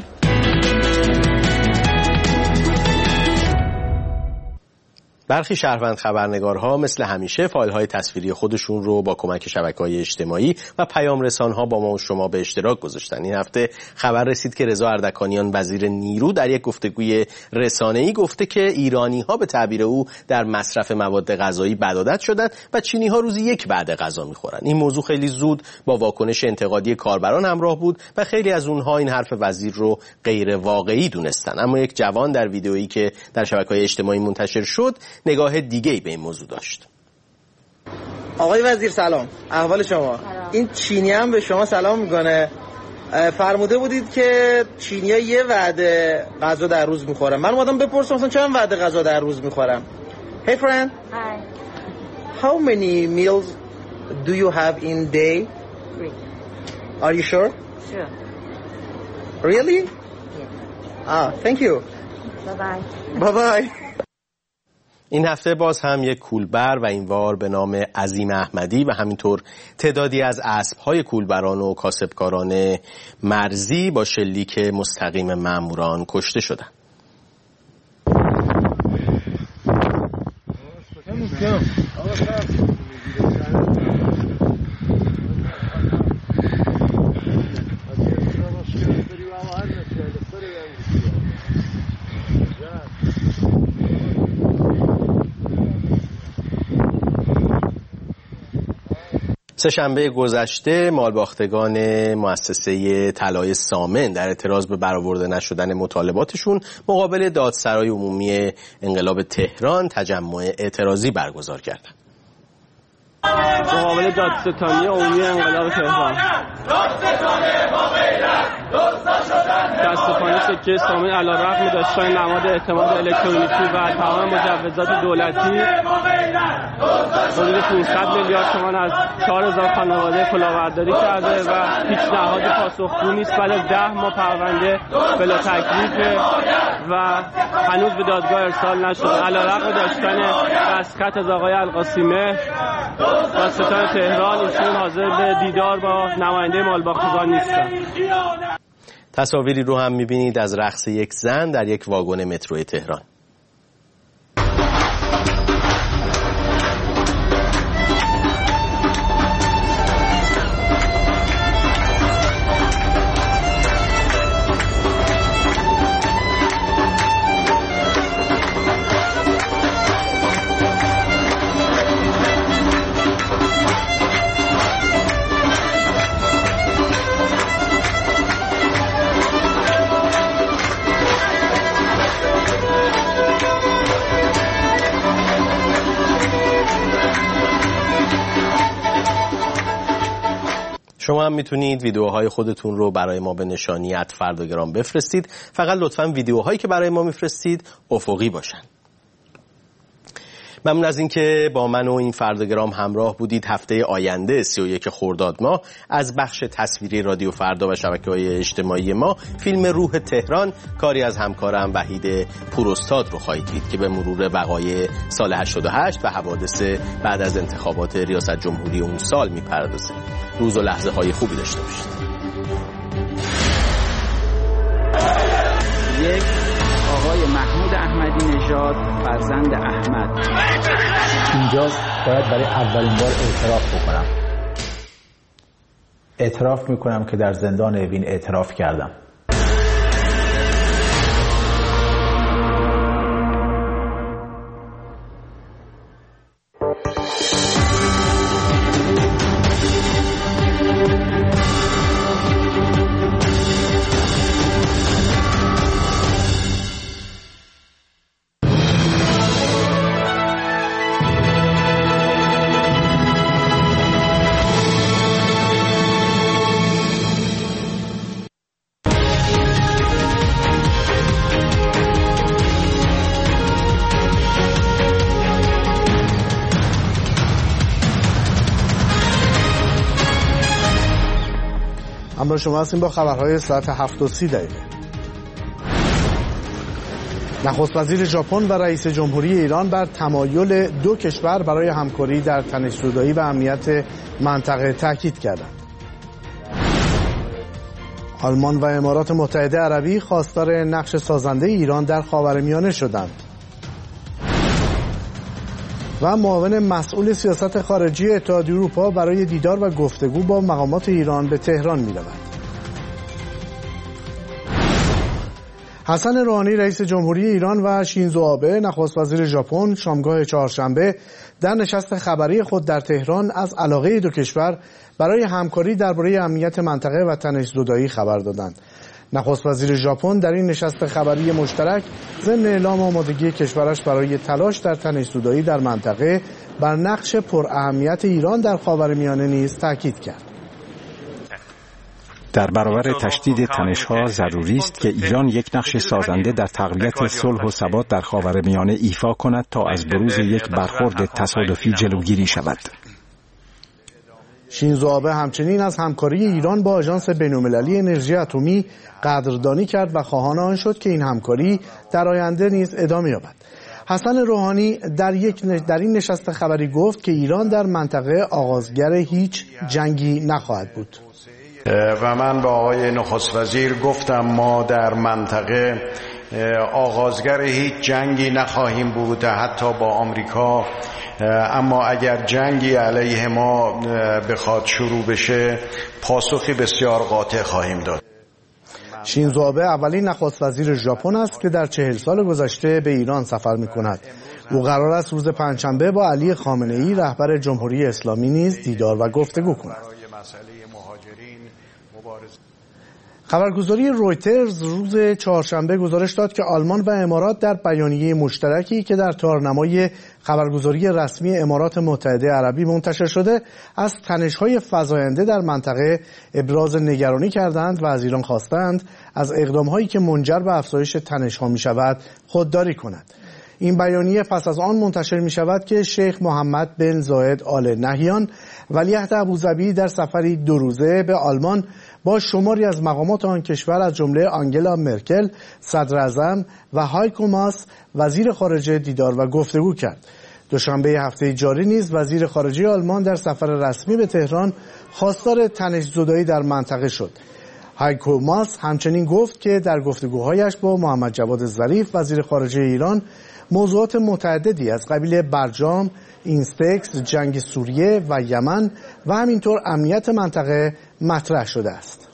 D: برخی شهروند خبرنگارها مثل همیشه فایل‌های تصویری خودشون رو با کمک شبکه‌های اجتماعی و پیام رسان‌ها با ما و شما به اشتراک گذاشتن. این هفته خبر رسید که رضا اردکانیان وزیر نیرو در یک گفتگوی رسانه‌ای گفته که ایرانی‌ها به تعبیر او در مصرف مواد غذایی بدعادت شدند و چینی‌ها روزی یک وعده غذا می‌خورن. این موضوع خیلی زود با واکنش انتقادی کاربران همراه بود و خیلی از اونها این حرف وزیر رو غیر واقعی دونستن. اما یک جوان در ویدئویی که در شبکه‌های اجتماعی منتشر شد نگاه دیگه‌ای به این موضوع داشت.
J: آقای وزیر سلام، احوال شما؟ سلام. این چینی هم به شما سلام میکنه. فرموده بودید که چینی‌ها یه وعده غذا در روز میخورن. من اومدم بپرسم مثلا چند وعده غذا در روز میخورم. Hey friend. Hi. How many meals do you have in day? Three. Are you sure? Sure. Really? Yes. Ah, thank you. Bye bye. Bye bye.
D: این هفته باز هم یک کولبر و این بار به نام عظیم احمدی و همینطور تعدادی از اسب‌های کولبران و کاسبکاران مرزی با شلیک مستقیم ماموران کشته شدند. سه‌شنبه گذشته مالباختگان مؤسسه طلای سامن در اعتراض به برآورده نشدن مطالباتشون مقابل دادسرای عمومی انقلاب تهران تجمع اعتراضی برگزار کردند.
K: مقابل دادستانی عمومی انقلاب تهران متاسفانه سکه سامن علیرغم داشتن نماد اعتماد الکترونیکی و تمام مجوزات دولتی حدود پانصد میلیارد تومان از چهار هزار خانواده کلاهبرداری کرده و هیچ نهادی پاسخگو نیست. بعد از ده ماه پرونده بلا تکلیف و هنوز به دادگاه ارسال نشده. علیرغم داشتن دستخط از آقای القاسمی دادستان تهران، ایشون حاضر به دیدار با نماینده مالباختگان نیستن.
D: تصاویری رو هم می‌بینید از رقص یک زن در یک واگن مترو تهران. شما هم میتونید ویدیوهای خودتون رو برای ما به نشانی ات فرداگرام بفرستید. فقط لطفاً ویدیوهایی که برای ما میفرستید افقی باشن. ممنون از اینکه با من و این فرداگرام همراه بودید. هفته آینده سی و یک خرداد ماه از بخش تصویری رادیو فردا و شبکه‌های اجتماعی ما فیلم روح تهران کاری از همکارم وحید پوراستاد رو خواهید دید که به مرور وقایع سال هشتاد و هشت و حوادث بعد از انتخابات ریاست جمهوری اون سال میپردازه. روز و لحظه های خوبی داشته باشید.
L: یک آقای محمود احمدی نژاد فرزند احمد.
M: اینجاست باید برای اولین بار اعتراف بکنم. اعتراف میکنم که در زندان اوین اعتراف کردم.
A: همراه شما هستیم با خبرهای ساعت هفت و سی دقیقه. نخست وزیر ژاپن و رئیس جمهوری ایران بر تمایل دو کشور برای همکاری در تنش‌زدایی و امنیت منطقه تاکید کردند. آلمان و امارات متحده عربی خواستار نقش سازنده ایران در خاورمیانه شدند. و معاون مسئول سیاست خارجی اتحادیه اروپا برای دیدار و گفتگو با مقامات ایران به تهران می‌رود. حسن روحانی رئیس جمهوری ایران و شینزو آبه نخست وزیر ژاپن شامگاه چهارشنبه در نشست خبری خود در تهران از علاقه دو کشور برای همکاری درباره امنیت منطقه و تنش‌زدایی خبر دادند. نخست وزیر ژاپن در این نشست خبری مشترک ضمن اعلام آمادگی کشورش برای تلاش در تنش‌زدایی در منطقه بر نقش پراهمیت ایران در خاورمیانه نیز تاکید کرد.
B: در برابر تشدید تنش‌ها ضروری است که ایران یک نقش سازنده در تقویت صلح و ثبات در خاورمیانه ایفا کند تا از بروز یک برخورد تصادفی جلوگیری شود.
A: شینزو آبه همچنین از همکاری ایران با آژانس بین‌المللی انرژی اتمی قدردانی کرد و خواهان آن شد که این همکاری در آینده نیز ادامه یابد. حسن روحانی در یک در این نشست خبری گفت که ایران در منطقه آغازگر هیچ جنگی نخواهد بود.
C: و من با آقای نخست وزیر گفتم ما در منطقه آغازگر هیچ جنگی نخواهیم بود، حتی با آمریکا، اما اگر جنگی علیه ما بخواد شروع بشه پاسخی بسیار قاطع خواهیم داد.
A: شینزو آبه اولین نخست وزیر ژاپن است که در چهل سال گذشته به ایران سفر می‌کند. او قرار است روز پنجشنبه با علی خامنه‌ای رهبر جمهوری اسلامی نیز دیدار و گفتگو کند. خبرگزاری رویترز روز چهارشنبه گزارش داد که آلمان و امارات در بیانیه مشترکی که در تارنمای خبرگزاری رسمی امارات متحده عربی منتشر شده از تنش‌های فزاینده در منطقه ابراز نگرانی کردند و از ایران خواستند از اقدام‌هایی که منجر به افزایش تنش‌ها می‌شود خودداری کند. این بیانیه پس از آن منتشر می شود که شیخ محمد بن زاید آل نهیان ولیعهد ابوظبی در سفری دو روزه به آلمان با شماری از مقامات آن کشور از جمله آنگلا مرکل صدر اعظم و هایکو ماس وزیر خارجه دیدار و گفتگو کرد. دوشنبه هفته جاری نیز وزیر خارجه آلمان در سفر رسمی به تهران خواستار تنش‌زدایی در منطقه شد. هایکو ماس همچنین گفت که در گفتگوهایش با محمد جواد ظریف وزیر خارجه ایران موضوعات متعددی از قبیل برجام، اینستکس، جنگ سوریه و یمن و همینطور امنیت منطقه مطرح شده است.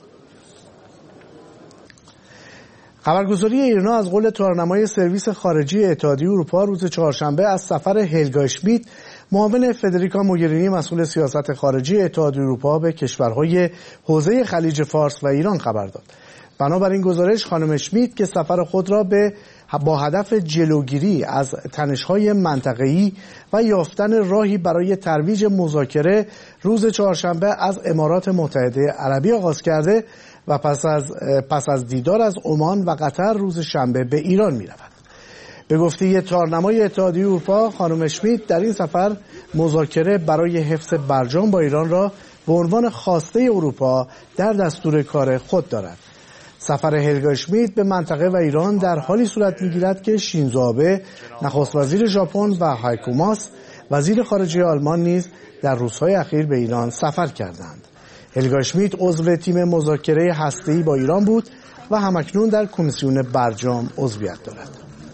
A: خبرگزاری ایرنا از قول تارنمای سرویس خارجی اتحادیه اروپا روز چهارشنبه از سفر هلگا اشمیت معاون فدریکا موگرینی مسئول سیاست خارجی اتحادیه اروپا به کشورهای حوزه خلیج فارس و ایران خبر داد. بنابراین گزارش خانم اشمیت که سفر خود را به با هدف جلوگیری از تنش‌های منطقه‌ای و یافتن راهی برای ترویج مذاکره روز چهارشنبه از امارات متحده عربی آغاز کرده و پس از پس از دیدار از عمان و قطر روز شنبه به ایران می‌رود. به گفته تارنمای اتحادیه اروپا خانم اشمیت در این سفر مذاکره برای حفظ برجام با ایران را به عنوان خواسته اروپا در دستور کار خود دارد. سفر هلگا اشمیت به منطقه و ایران در حالی صورت می‌گیرد که شینزو آبه نخست وزیر ژاپن و هایکو ماس وزیر خارجه آلمان نیز در روزهای اخیر به ایران سفر کردند. هلگا اشمیت عضو تیم مذاکره هسته‌ای با ایران بود و همکنون در کمیسیون برجام عضویت دارد.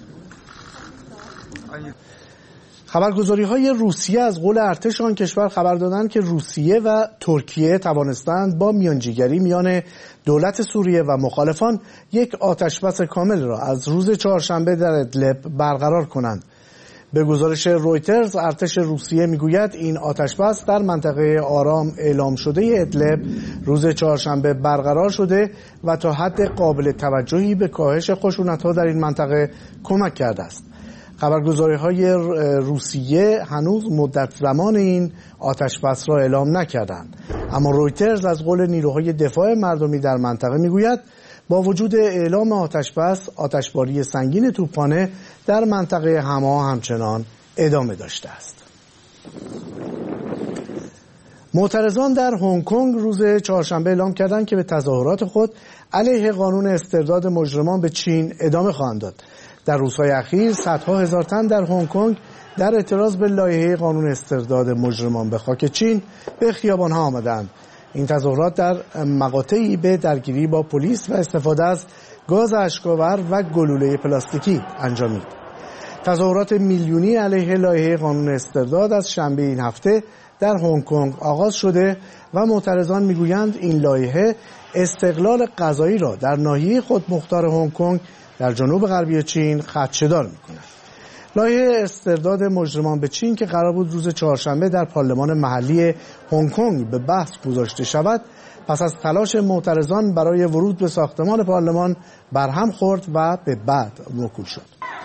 A: خبرگزاری‌های روسیه از قول ارتش آن کشور خبر دادند که روسیه و ترکیه توانستند با میانجیگری میان دولت سوریه و مخالفان یک آتشبس کامل را از روز چهارشنبه در ادلب برقرار کنند. به گزارش رویترز ارتش روسیه میگوید این آتشبس در منطقه آرام اعلام شده ادلب روز چهارشنبه برقرار شده و تا حد قابل توجهی به کاهش خشونت‌ها در این منطقه کمک کرده است. خبرگزاری‌های روسیه هنوز مدت زمان این آتشبس را اعلام نکردند، اما رویترز از قول نیروهای دفاع مردمی در منطقه میگوید با وجود اعلام آتشبس، آتشباری سنگین توپخانه در منطقه حما همچنان ادامه داشته است. معترضان در هنگ کنگ روز چهارشنبه اعلام کردند که به تظاهرات خود علیه قانون استرداد مجرمان به چین ادامه خواهند داد. در روزهای اخیر صدها هزار تن در هنگ کنگ در اعتراض به لایحه قانون استرداد مجرمان به خاک چین به خیابان‌ها آمدند. این تظاهرات در مقاطعی به درگیری با پلیس و استفاده از گاز اشک‌آور و گلوله پلاستیکی انجامید. تظاهرات میلیونی علیه لایحه قانون استرداد از شنبه این هفته در هنگ کنگ آغاز شده و معترضان میگویند این لایحه استقلال قضایی را در ناحیه خودمختار هنگ کنگ در جنوب غربی چین خدشه‌دار می‌کند. لایحه استرداد مجرمان به چین که قرار بود روز چهارشنبه در پارلمان محلی هنگ کنگ به بحث گذاشته شود، پس از تلاش معترضان برای ورود به ساختمان پارلمان برهم خورد و به بعد موکول شد.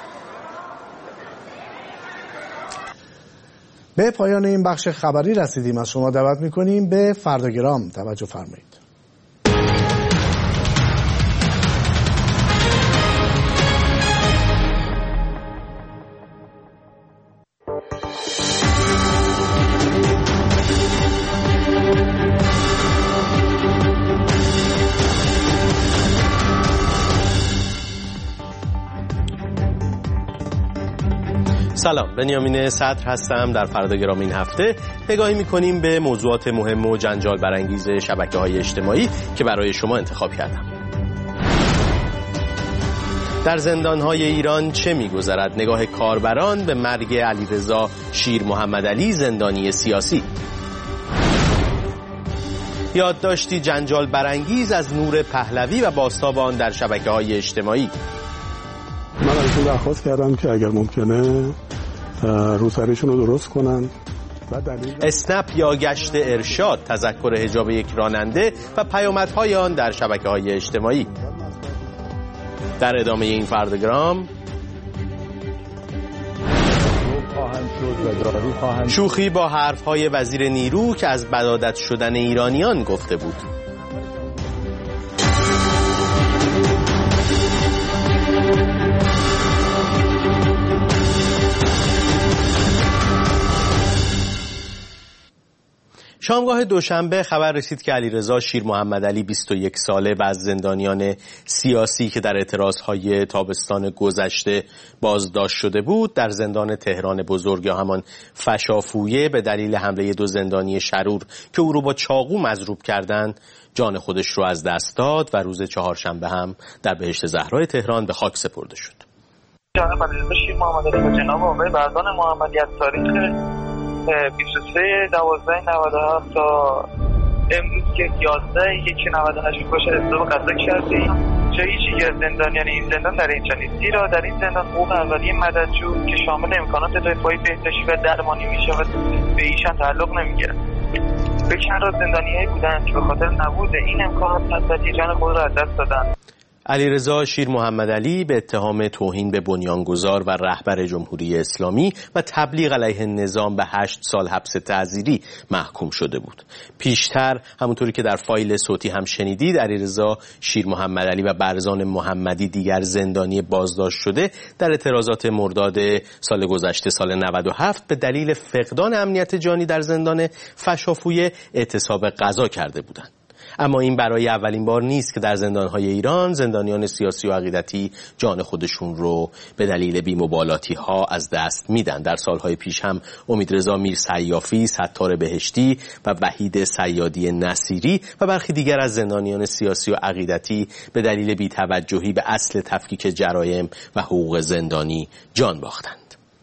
A: به پایان این بخش خبری رسیدیم. از شما دعوت می‌کنیم به فرداگرام توجه فرمایید.
D: سلام، بنیامین صدر هستم. در فرداگرام این هفته نگاهی می‌کنیم به موضوعات مهم و جنجال برانگیز شبکه‌های اجتماعی که برای شما انتخاب کردم. در زندان‌های ایران چه می‌گذرد؟ نگاه کاربران به مرگ علیرضا شیر محمدعلی، زندانی سیاسی. یادداشتی جنجال برانگیز از نور پهلوی و بازتاب آن در شبکه‌های اجتماعی.
E: من ازشون درخواست کردم که اگر ممکنه روسریشون رو درست کنن.
D: اسنپ یا گشت ارشاد، تذکر حجاب یک راننده و پیامدهای آن در شبکه‌های اجتماعی. در ادامه این فرداگرام شوخی با حرفهای وزیر نیرو که از بدادت شدن ایرانیان گفته بود. شامگاه دوشنبه خبر رسید که علیرضا شیر محمدعلی بیست و یک ساله و از زندانیان سیاسی که در اعتراضهای تابستان گذشته بازداشت شده بود در زندان تهران بزرگ یا همان فشافویه به دلیل حمله دو زندانی شرور که او رو با چاقو مضروب کردند جان خودش رو از دست داد و روز چهارشنبه هم در بهشت زهرای تهران به خاک سپرده شد.
F: جناب علیرضا شیر محمدعلی و جناب آقای بردان محمدی از تاریخ بیست و سه دوازده نود و هفت تا امروز که یازده یک نود و هشت کش اصدام قضا کردیم. جای هیچ از زندانیان این زندان در اینجا نیست، زیرا در این زندان حقوق اولیه مددجو که شامل امکانات دفاعی بهداشتی و درمانی میشود به ایشان تعلق نمیگیرد. به چند راز زندانیایی بودند که به خاطر نبود این امکانات مددی جان خود را از دست دادند.
D: علیرضا شیر محمدعلی به اتهام توهین به بنیانگذار و رهبر جمهوری اسلامی و تبلیغ علیه نظام به هشت سال حبس تعزیری محکوم شده بود. پیشتر همونطوری که در فایل صوتی هم شنیدید، علیرضا شیر محمدعلی و برزان محمدی دیگر زندانی بازداشت شده در اعتراضات مرداد سال گذشته سال نود و هفت به دلیل فقدان امنیت جانی در زندان فشافویه اعتصاب غذا کرده بودند. اما این برای اولین بار نیست که در زندان‌های ایران زندانیان سیاسی و عقیدتی جان خودشون رو به دلیل بی‌مبالاتی‌ها از دست میدن. در سالهای پیش هم امیدرضا میرسیافی، ستار بهشتی و وحید صیادی نصیری و برخی دیگر از زندانیان سیاسی و عقیدتی به دلیل بی‌توجهی به اصل تفکیک جرایم و حقوق زندانی جان باختند.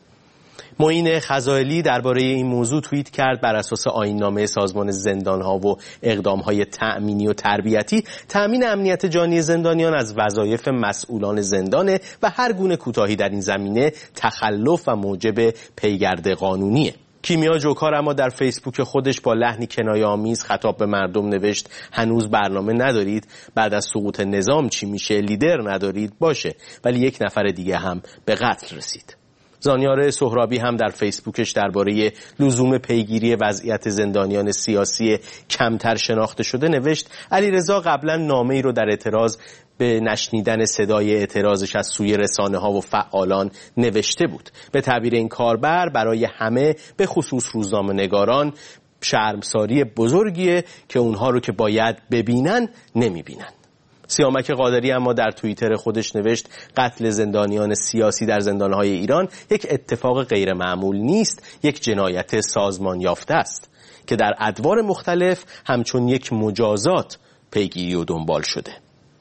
D: معین خزائلی درباره این موضوع توییت کرد: بر اساس آیین‌نامه سازمان زندان‌ها و اقدام‌های تأمینی و تربیتی، تأمین امنیت جانی زندانیان از وظایف مسئولان زندانه و هر گونه کوتاهی در این زمینه تخلف و موجب پیگرد قانونیه. کیمیا جوکار اما در فیسبوک خودش با لحنی کنایه‌آمیز خطاب به مردم نوشت: هنوز برنامه ندارید؟ بعد از سقوط نظام چی میشه؟ لیدر ندارید؟ باشه، ولی یک نفر دیگه هم به قتل رسید. زانیار سهرابی هم در فیسبوکش درباره لزوم پیگیری وضعیت زندانیان سیاسی کمتر شناخته شده نوشت: علیرضا قبلا نامه‌ای رو در اعتراض به نشنیدن صدای اعتراضش از سوی رسانه‌ها و فعالان نوشته بود. به تعبیر این کاربر برای همه، به خصوص روزنامه‌نگاران، شرمساری بزرگیه که اونها رو که باید ببینن نمیبینن. سیامک قادری اما در توییتر خودش نوشت قتل زندانیان سیاسی در زندانهای ایران یک اتفاق غیر معمول نیست، یک جنایت سازمان یافته است که در ادوار مختلف همچون یک مجازات پیگیری و دنبال شده.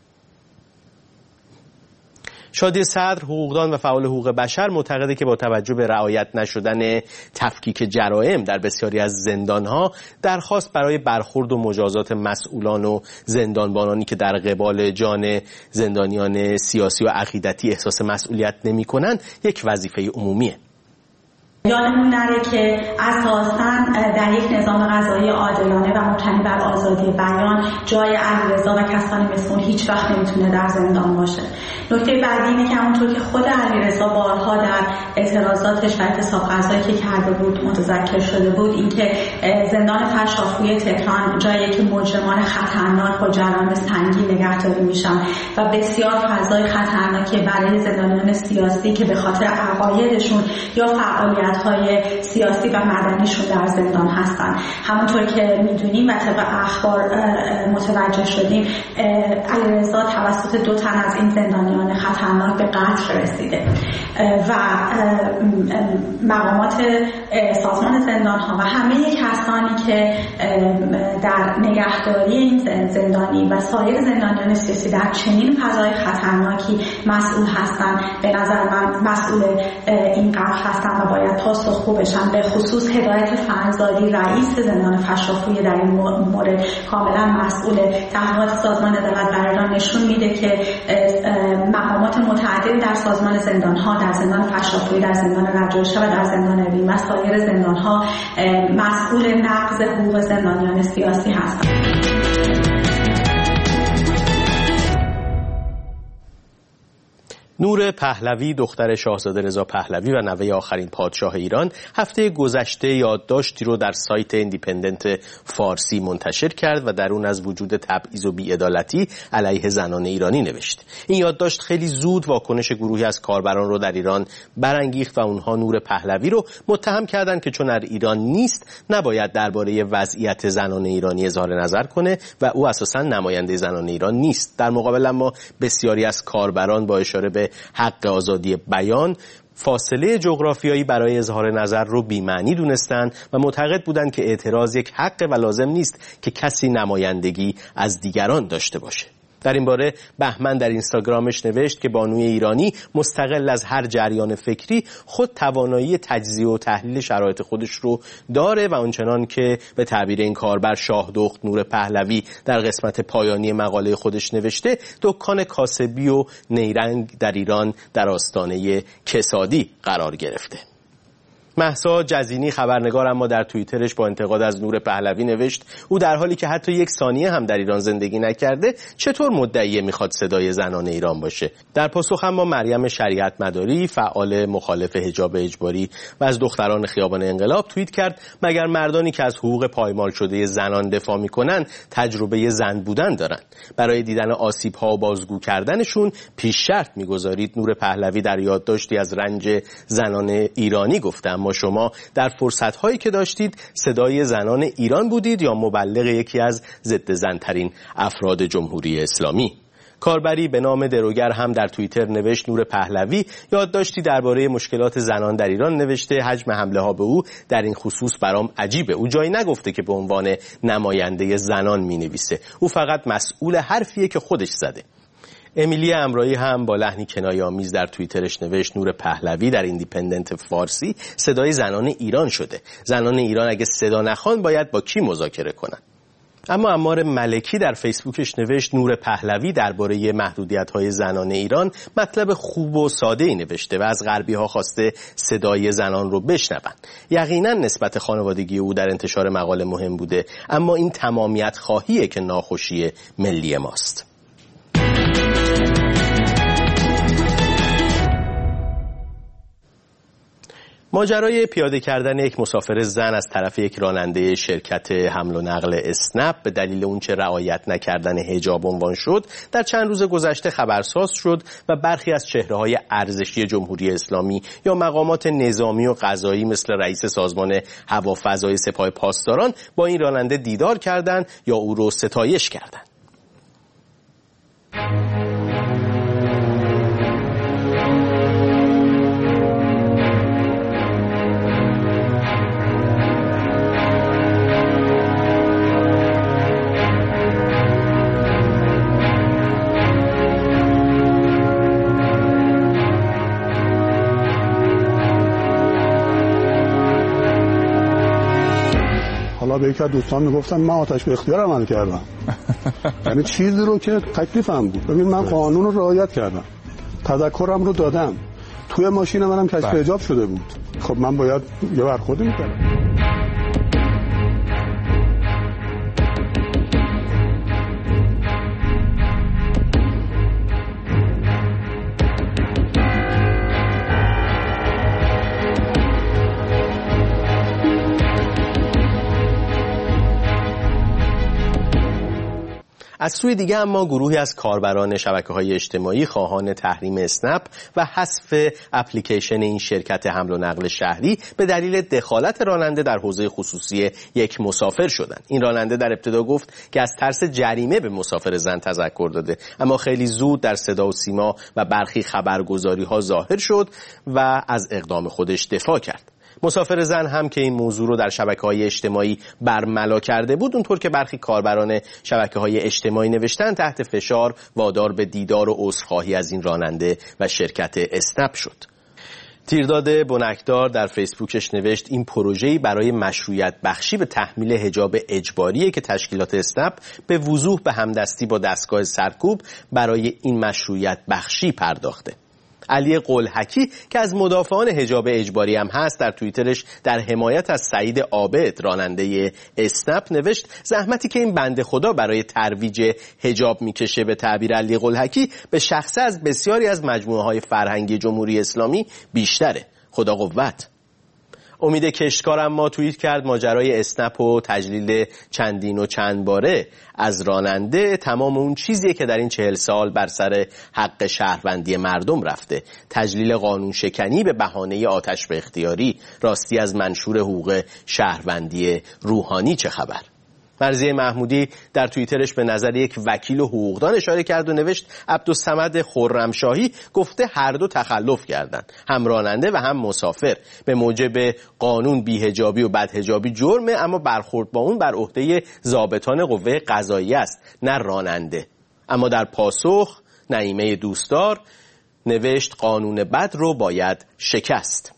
D: شادی صدر، حقوقدان و فعال حقوق بشر، معتقده که با توجه به رعایت نشدن تفکیک جرائم در بسیاری از زندانها، درخواست برای برخورد و مجازات مسئولان و زندانبانانی که در قبال جان زندانیان سیاسی و عقیدتی احساس مسئولیت نمی‌کنند یک وظیفه عمومیه.
G: یادمون نره که اساساً در یک نظام قضایی عادلانه و مبتنی بر آزادی بیان جای علیرضا و کسانی مثل اون هیچ وقت نمیتونه در زندان باشه. نکته بعدی اینه که همونطور که خود علیرضا بارها در اعتراضاتش و اعتصاب قضایی که کرده بود متذکر شده بود، اینکه زندان فرشافوی تهران جایی که مجرمان خطرناک با جرائم سنگین نگهداری میشن و بسیار فضای خطرناکی برای زندانیان سیاسی که به خاطر عقایدشون یا فعالیت های سیاسی و مدنیشون در زندان هستن. همونطور که میدونیم و طبق اخبار متوجه شدیم، علیرضا توسط دو تن از این زندانیان خطرناک به قتل رسیده و مقامات سازمان زندان ها و همه کسانی که در نگهداری این زندانی و سایر زندانیان سیاسی در چنین فضای خطرناکی مسئول هستند، به نظر من مسئول این قتل هستند و باید پاسخگو بشن. به خصوص هدایت فرزادی رئیس زندان فرشافوی در این مورد کاملا مسئول. تحقیقات سازمان عدالت در ایران نشون میده که مقامات متعدد در سازمان زندان ها، در زندان فرشافوی، در زندان رجاشه و در زندان اوین و سایر زندان ها مسئول نقض حقوق زندانیان سیاسی هستند.
D: نور پهلوی، دختر شاهزاده رضا پهلوی و نوه آخرین پادشاه ایران، هفته گذشته یادداشتی رو در سایت ایندیپندنت فارسی منتشر کرد و در اون از وجود تبعیض و بی‌عدالتی علیه زنان ایرانی نوشت. این یادداشت خیلی زود واکنش گروهی از کاربران رو در ایران برانگیخت و اونها نور پهلوی رو متهم کردند که چون در ایران نیست نباید درباره وضعیت زنان ایرانی اظهار نظر کنه و او اساساً نماینده زنان ایران نیست. در مقابل اما بسیاری از کاربران با اشاره به حق آزادی بیان فاصله جغرافیایی برای اظهار نظر رو بی‌معنی دونستند و معتقد بودند که اعتراض یک حق و لازم نیست که کسی نمایندگی از دیگران داشته باشه. در این باره بهمن در اینستاگرامش نوشت که بانوی ایرانی مستقل از هر جریان فکری خود توانایی تجزیه و تحلیل شرایط خودش رو داره و آنچنان که به تعبیر این کاربر شاه دخت نور پهلوی در قسمت پایانی مقاله خودش نوشته، دکان کاسبی و نیرنگ در ایران در آستانه کسادی قرار گرفته. مهسا جزینی خبرنگار اما در توییترش با انتقاد از نور پهلوی نوشت او در حالی که حتی یک ثانیه هم در ایران زندگی نکرده چطور مدعی میخواد صدای زنان ایران باشه. در پاسخ اما مریم شریعت مداری، فعال مخالف حجاب اجباری و از دختران خیابان انقلاب، توییت کرد مگر مردانی که از حقوق پایمال شده زنان دفاع میکنن تجربه زن بودن دارن؟ برای دیدن آسیب ها و بازگو کردنشون پیش شرط میگذارید؟ نور پهلوی در یادداشتی از رنج زنان ایرانی گفتم شما در فرصت‌هایی که داشتید صدای زنان ایران بودید یا مبلغ یکی از ضد زن‌ترین افراد جمهوری اسلامی؟ کاربری به نام دروگر هم در توییتر نوشت نور پهلوی یادداشتی درباره مشکلات زنان در ایران نوشته حجم حمله ها به او در این خصوص برام عجیبه. او جایی نگفته که به عنوان نماینده زنان می‌نویسه. او فقط مسئول حرفیه که خودش زده. امیلی امرایی هم با لحنی کنایه‌آمیز در توییترش نوشت نور پهلوی در ایندیپندنت فارسی صدای زنان ایران شده. زنان ایران اگه صدا نخوان باید با کی مذاکره کنن؟ اما عمار ملکی در فیسبوکش نوشت نور پهلوی درباره محدودیت‌های زنان ایران مطلب خوب و ساده‌ای نوشته و از غربی‌ها خواسته صدای زنان رو بشنون. یقینا نسبت خانوادگی او در انتشار مقاله مهم بوده، اما این تمامیت خواهیه که ناخوشی ملی ماست. ماجرای پیاده کردن یک مسافر زن از طرف یک راننده شرکت حمل و نقل اسنپ به دلیل اونچه رعایت نکردن حجاب عنوان شد در چند روز گذشته خبرساز شد و برخی از چهره‌های ارزشی جمهوری اسلامی یا مقامات نظامی و قضایی مثل رئیس سازمان هوافضای سپاه پاسداران با این راننده دیدار کردند یا او رو ستایش کردند.
E: به یکی از دوستان میگفتم من آتش به اختیار عمل کردم. یعنی چیزی رو که تکلیفم بود. ببین من قانون رو رعایت کردم، تذکرم رو دادم، توی ماشین منم کشف حجاب شده بود. خب من باید یه برخوردی میکردم.
D: از سوی دیگه اما گروهی از کاربران شبکه‌های اجتماعی خواهان تحریم اسنپ و حذف اپلیکیشن این شرکت حمل و نقل شهری به دلیل دخالت راننده در حوزه خصوصی یک مسافر شدند. این راننده در ابتدا گفت که از ترس جریمه به مسافر زن تذکر داده، اما خیلی زود در صدا و سیما و برخی خبرگزاری‌ها ظاهر شد و از اقدام خودش دفاع کرد. مسافر زن هم که این موضوع رو در شبکه‌های اجتماعی برملا کرده بود، اونطور که برخی کاربران شبکه‌های اجتماعی نوشتن تحت فشار وادار به دیدار و عذرخواهی از این راننده و شرکت اسنپ شد. تیرداد بنکدار در فیسبوکش نوشت این پروژه‌ای برای مشروعیت بخشی به تحمیل حجاب اجباریه که تشکیلات اسنپ به وضوح به همدستی با دستگاه سرکوب برای این مشروعیت بخشی پرداخته. علی قلحکی که از مدافعان حجاب اجباری هم هست در توییترش در حمایت از سعید عابد راننده اسنپ نوشت زحمتی که این بنده خدا برای ترویج حجاب میکشه به تعبیر علی قلحکی به شخصه از بسیاری از مجموعه های فرهنگی جمهوری اسلامی بیشتره. خدا قوت. امید کشتکار اما توییت کرد ماجرای اسنپ و تجلیل چندین و چند باره از راننده تمام اون چیزیه که در این چهل سال بر سر حق شهروندی مردم رفته. تجلیل قانون شکنی به بهانه آتش به اختیاری، راستی از منشور حقوق شهروندی روحانی چه خبر؟ مرضیه محمودی در توییترش به نظر یک وکیل و حقوقدان اشاره کرد و نوشت عبدالصمد خرمشاهی گفته هر دو تخلف کردند، هم راننده و هم مسافر. به موجب قانون بی‌حجابی و بدحجابی جرمه، اما برخورد با اون بر عهده ضابطان قوه قضاییه است نه راننده. اما در پاسخ نعیمه دوستدار نوشت قانون بد رو باید شکست.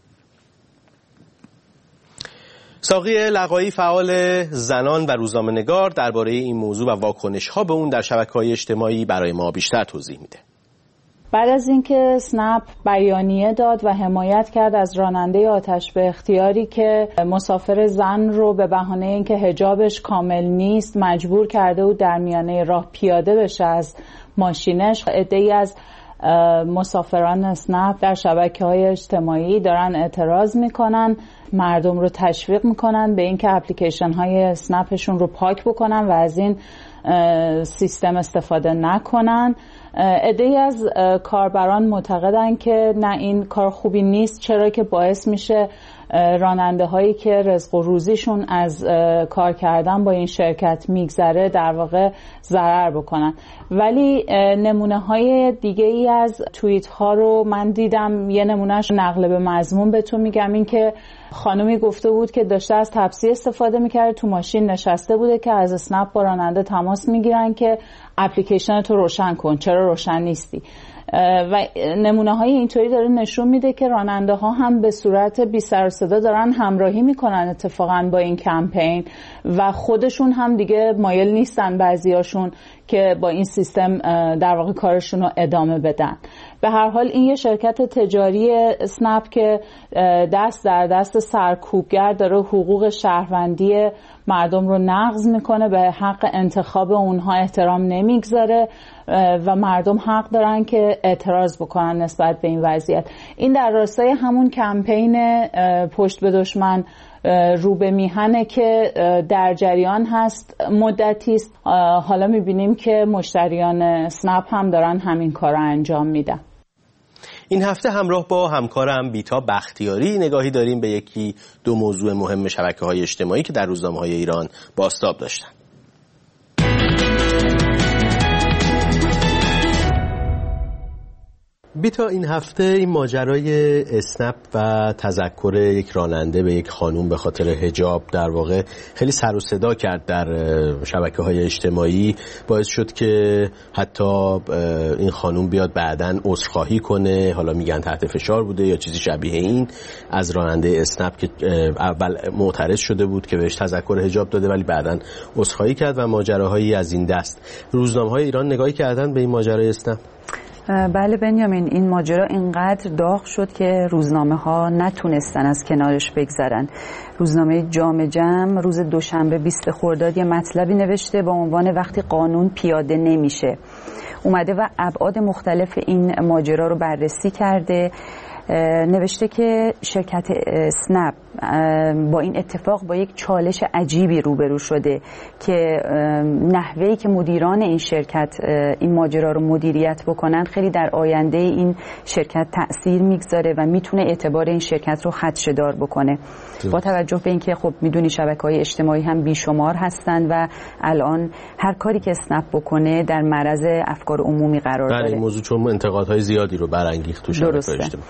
D: ساقی لقایی فعال زنان و روزنامه‌نگار درباره این موضوع و واکنش‌ها به اون در شبکه‌های اجتماعی برای ما بیشتر توضیح میده.
H: بعد از اینکه اسنپ بیانیه داد و حمایت کرد از راننده آتش به اختیاری که مسافر زن رو به بهانه اینکه حجابش کامل نیست مجبور کرده بود در میانه راه پیاده بشه از ماشینش، عده‌ای از مسافران اسنپ در شبکه‌های اجتماعی دارن اعتراض میکنن، مردم رو تشویق میکنن به اینکه اپلیکیشن های اسنپشون رو پاک بکنن و از این سیستم استفاده نکنن. عده‌ای از کاربران معتقدن که نه این کار خوبی نیست، چرا که باعث میشه راننده هایی که رزق و روزیشون از کار کردن با این شرکت میگذره در واقع ضرر بکنن. ولی نمونه های دیگه ای از توییت ها رو من دیدم، یه نمونهش نقل به مضمون بهتون میگم. این که خانومی گفته بود که داشته از تپسی استفاده میکرده، تو ماشین نشسته بوده که از اسنپ با راننده تماس میگیرن که اپلیکیشن تو روشن کن، چرا روشن نیستی؟ و نمونه های اینطوری داره نشون میده که راننده ها هم به صورت بی سر و صدا دارن همراهی میکنن اتفاقا با این کمپین و خودشون هم دیگه مایل نیستن بعضیاشون که با این سیستم در واقع کارشون رو ادامه بدن. به هر حال این یه شرکت تجاری اسنپ که دست در دست سرکوبگر داره حقوق شهروندی مردم رو نقض میکنه، به حق انتخاب اونها احترام نمیگذاره و مردم حق دارن که اعتراض بکنن نسبت به این وضعیت. این در راستای همون کمپین پشت به دشمن رو به میهنه که در جریان هست مدتی است. حالا میبینیم که مشتریان اسنپ هم دارن همین کار رو انجام میدن.
D: این هفته همراه با همکارم بیتا بختیاری نگاهی داریم به یکی دو موضوع مهم شبکه‌های اجتماعی که در روزنامه‌های ایران بازتاب داشتن. بیتا، این هفته این ماجرای اسنپ و تذکر یک راننده به یک خانوم به خاطر حجاب در واقع خیلی سر و صدا کرد در شبکه‌های اجتماعی، باعث شد که حتی این خانوم بیاد بعداً عذرخواهی کنه. حالا میگن تحت فشار بوده یا چیزی شبیه این از راننده اسنپ که اول معترض شده بود که بهش تذکر حجاب داده ولی بعداً عذرخواهی کرد و ماجراهایی از این دست. روزنامه‌های ایران نگاهی کردن به این ماجرای اسنپ؟
I: بله بنیامین، این ماجرا اینقدر داغ شد که روزنامه ها نتونستن از کنارش بگذرن. روزنامه جامعه جمع روز دوشنبه بیست خرداد یه مطلبی نوشته با عنوان وقتی قانون پیاده نمیشه. اومده و ابعاد مختلف این ماجرا رو بررسی کرده. نوشته که شرکت اسنپ با این اتفاق با یک چالش عجیبی روبرو شده که نحوهی که مدیران این شرکت این ماجرا رو مدیریت بکنن خیلی در آینده این شرکت تأثیر میگذاره و میتونه اعتبار این شرکت رو خدشه‌دار بکنه. با توجه به اینکه خب میدونی شبکه‌های اجتماعی هم بیشمار هستن و الان هر کاری که اسنپ بکنه در معرض افکار عمومی قرار داره.
D: در این موضوع چون انتقادهای زیادی رو برانگیخت تو شبکه‌های اجتماعی.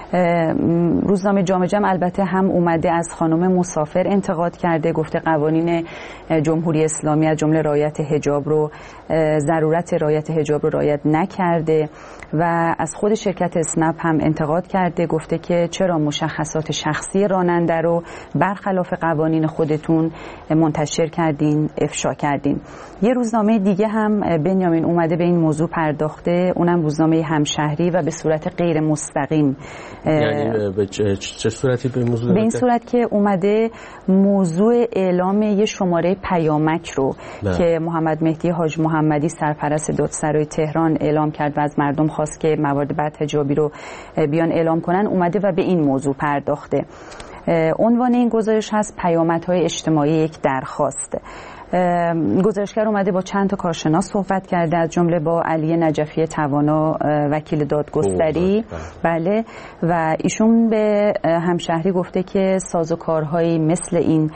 I: روزنامه جامعه جمع البته هم اومده از خانم مسافر انتقاد کرده، گفته قوانین جمهوری اسلامی از جمله رعایت حجاب رو ضرورت رعایت حجاب رو رعایت نکرده و از خود شرکت اسنپ هم انتقاد کرده، گفته که چرا مشخصات شخصی راننده رو برخلاف قوانین خودتون منتشر کردین، افشا کردین. یه روزنامه دیگه هم بنیامین اومده به این موضوع پرداخته، اونم روزنامه همشهری و به صورت غیر مستقیم.
D: یعنی به چه, چه صورتی به این موضوع؟
I: به این صورت که اومده موضوع اعلام یه شماره پیامک رو نه. که محمد مهدی حاج محمدی سرپرست دادسرای تهران اعلام کرد و از مردم خواست که موارد بدحجابی رو بیان اعلام کنن، اومده و به این موضوع پرداخته. عنوان این گزارش هست پیامدهای اجتماعی یک درخواست. گزارشگر اومده با چند تا کارشناس صحبت کرده، از جمله با علی نجفی توانا وکیل دادگستری. بله، و ایشون به همشهری گفته که سازوکارهایی مثل این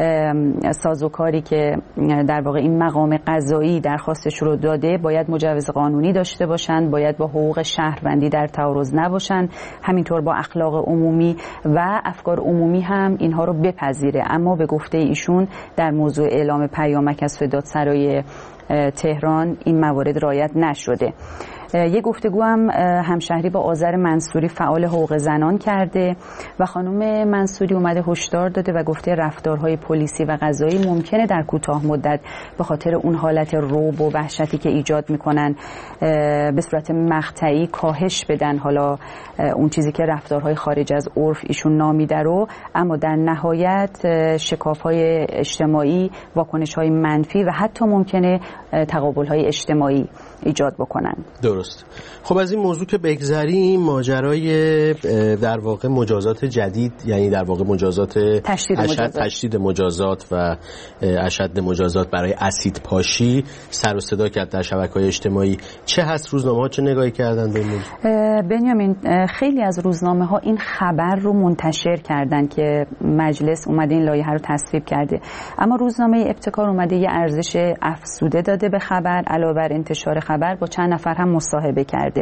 I: سازوکاری که در واقع این مقام قضایی درخواستش رو داده باید مجوز قانونی داشته باشند، باید با حقوق شهروندی در تعارض نباشند، همینطور با اخلاق عمومی و افکار عمومی هم اینها رو بپذیره. اما به گفته ایشون در موضوع اعلام پیامک از دادسرای تهران این موارد رعایت نشده. یک گفتگو هم همشهری با آذر منصوری فعال حقوق زنان کرده و خانم منصوری اومده هشدار داده و گفته رفتارهای پلیسی و قضایی ممکنه در کوتاه مدت به خاطر اون حالت رعب و وحشتی که ایجاد میکنن به صورت مقطعی کاهش بدن حالا اون چیزی که رفتارهای خارج از عرف ایشون نامیده رو، اما در نهایت شکاف‌های اجتماعی، واکنش‌های منفی و حتی ممکنه تقابل‌های اجتماعی ایجاد بکنن.
D: درست. خب از این موضوع که بگذریم، ماجرای در واقع مجازات جدید، یعنی در واقع مجازات
I: تشدید
D: اشد
I: مجازات.
D: تشدید مجازات و اشد مجازات برای اسید پاشی سر و صدا کرد در شبکه‌های اجتماعی. چه هست روزنامه‌ها چه نگاهی کردن به این موضوع؟
I: بنیامین، خیلی از روزنامه‌ها این خبر رو منتشر کردن که مجلس اومده این لایحه رو تصویب کرده، اما روزنامه ابتکار اومده یه ارزش افزوده داده به خبر، علاوه بر انتشار خبر با چند نفر هم مصاحبه کرده.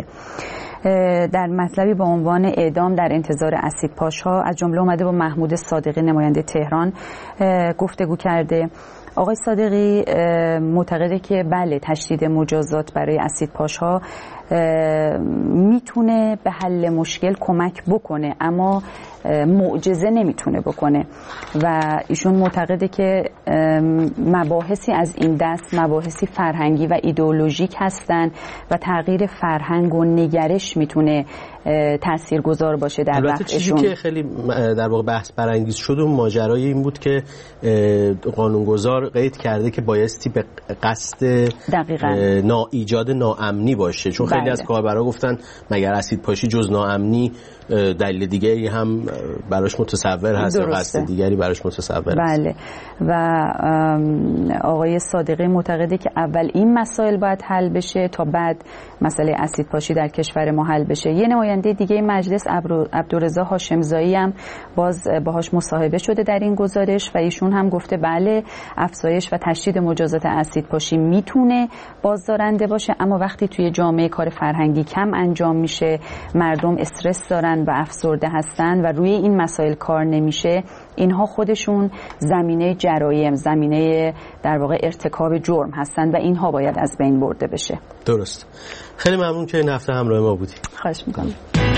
I: در مطلبی با عنوان اعدام در انتظار اسیدپاش‌ها از جمله اومده با محمود صادقی نماینده تهران گفتگو کرده. آقای صادقی معتقده که بله تشدید مجازات برای اسیدپاش‌ها میتونه به حل مشکل کمک بکنه، اما معجزه نمیتونه بکنه و ایشون معتقده که مباحثی از این دست مباحثی فرهنگی و ایدئولوژیک هستن و تغییر فرهنگ و نگرش میتونه تاثیرگذار باشه در رفعشون.
D: چیزی که خیلی در واقع بحث برانگیز شد و ماجرای این بود که قانونگذار قید کرده که بایستی به قصد نا ایجاد ناامنی باشه، چون خیلی بله. از کاربرا گفتن مگر اسید پاشی جز ناامنی دلیل دیگری هم براش متصور هست یا قصد دیگری براش متصور
I: بله.
D: هست.
I: و آقای صادقی معتقده که اول این مسائل باید حل بشه تا بعد مسئله اسید پاشی در کشور ما حل بشه. یه نماینده دیگه مجلس عبدالرضا هاشمزایی هم باز باهاش مصاحبه شده در این گزارش و ایشون هم گفته بله افزایش و تشدید مجازات اسید پاشی میتونه بازدارنده باشه، اما وقتی توی جامعه کار فرهنگی کم انجام میشه، مردم استرس دارن و افسرده هستن و روی این مسائل کار نمیشه، اینها خودشون زمینه جرایم، زمینه در واقع ارتکاب جرم هستن و اینها باید از بین برده بشه.
D: درست. خیلی ممنون که این هفته همراه ما بودی.
I: خواهش میکنم.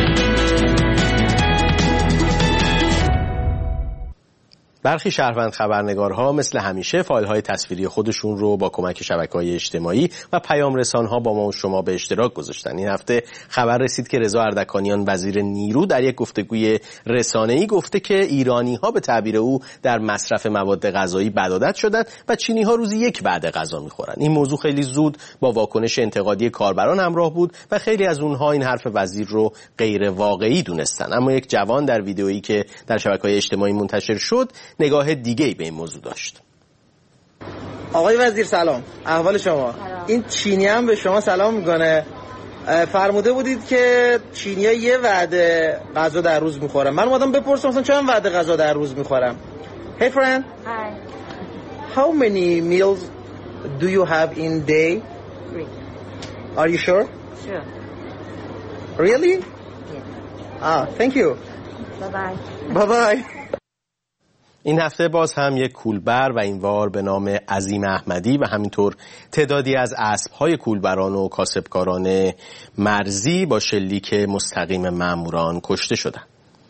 D: برخی شهروند خبرنگارها مثل همیشه فایل‌های تصویری خودشون رو با کمک شبکه‌های اجتماعی و پیام رسان‌ها با ما و شما به اشتراک گذاشتن. این هفته خبر رسید که رضا اردکانیان وزیر نیرو در یک گفتگوی رسانه‌ای گفته که ایرانی‌ها به تعبیر او در مصرف مواد غذایی بدعادت شدند و چینی‌ها روزی یک وعده غذا می‌خورن. این موضوع خیلی زود با واکنش انتقادی کاربران همراه بود و خیلی از اونها این حرف وزیر رو غیر واقعی دونستن. اما یک جوان در ویدئویی که در شبکه‌های اجتماعی منتشر شد نگاه دیگه‌ای به این موضوع داشت.
J: آقای وزیر سلام، احوال شما؟ سلام. این چینی هم به شما سلام میکنه. فرموده بودید که چینی‌ها یه وعده غذا در روز میخورن. من اومدم بپرسم مثلا چند وعده غذا در روز میخورم. Hey friend. Hi. How many meals do you have in day? Three. Are you sure? Sure. Really? Yeah. Ah, thank you.
G: Bye bye.
J: Bye bye.
D: این هفته باز هم یک کولبر و این بار به نام عظیم احمدی و همینطور تعدادی از اسب‌های کولبران و کاسبکاران مرزی با شلیک مستقیم ماموران کشته شدند.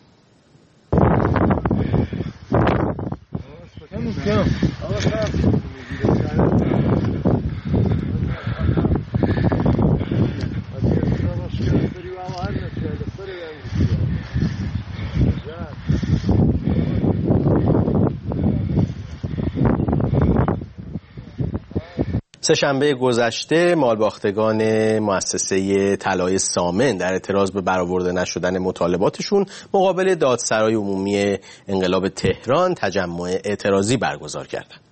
D: سه‌شنبه گذشته مالباختگان مؤسسه طلای سامن در اعتراض به برآورده نشدن مطالباتشون مقابل دادسرای عمومی انقلاب تهران تجمع اعتراضی برگزار کردند.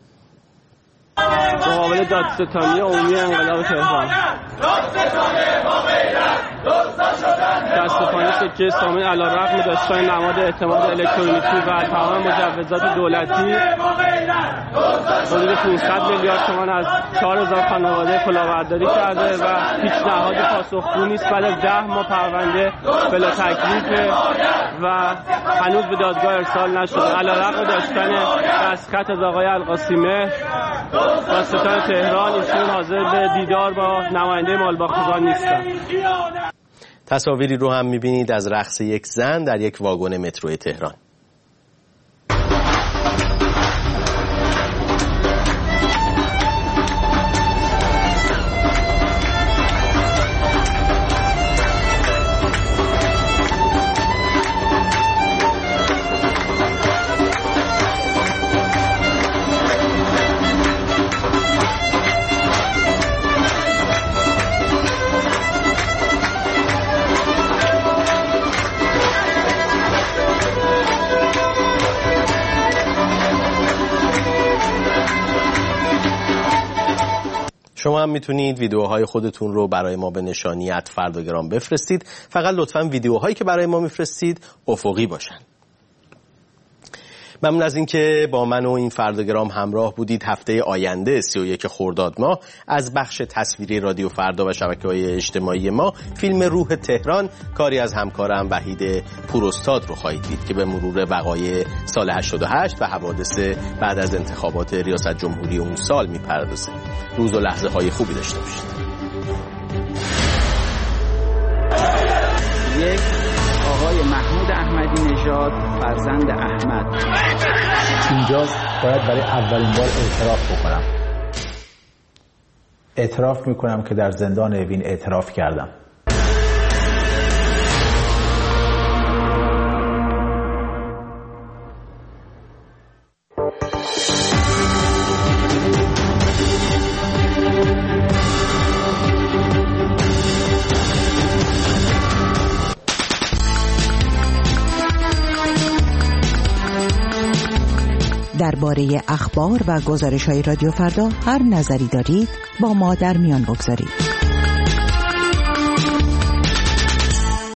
K: مقابل دادستانی عمومی انقلاب تهران متاسفانه سکه سامن علیرغم داشتن نماد اعتماد الکترونیکی و تمام مجوزات دولتی حدود پانصد میلیارد تومان از چهار هزار خانواده کلاهبرداری کرده و هیچ نهادی پاسخگو نیست. بعد از ده ماه پرونده بلا تکلیف و هنوز به دادگاه ارسال نشده. علیرغم داشتن دستخط از آقای القاسمی دادستان تهران، ایشون حاضر به دیدار با نماینده مالباختگان نیستند.
D: تصاویری رو هم می‌بینید از رقص یک زن در یک واگن مترو تهران. شما هم میتونید ویدیوهای خودتون رو برای ما به نشانی ات فرداگرام بفرستید. فقط لطفاً ویدیوهایی که برای ما میفرستید افقی باشن. ممنون از اینکه با من و این فرداگرام همراه بودید. هفته آینده سی و یک خرداد ماه از بخش تصویری رادیو فردا و شبکه‌های اجتماعی ما فیلم روح تهران کاری از همکارم وحید پوراستاد رو خواهید دید که به مرور وقایع سال هشتاد و هشت و حوادث بعد از انتخابات ریاست جمهوری اون سال میپردازه. روز و لحظه های خوبی داشته باشید.
L: یک آقای محمود احمدی احمدی نژاد فرزند احمد.
M: اینجاست باید برای اولین بار اعتراف بکنم. اعتراف میکنم که در زندان اوین اعتراف کردم.
N: درباره اخبار و گزارش‌های رادیو فردا هر نظری دارید با ما در میان بگذارید.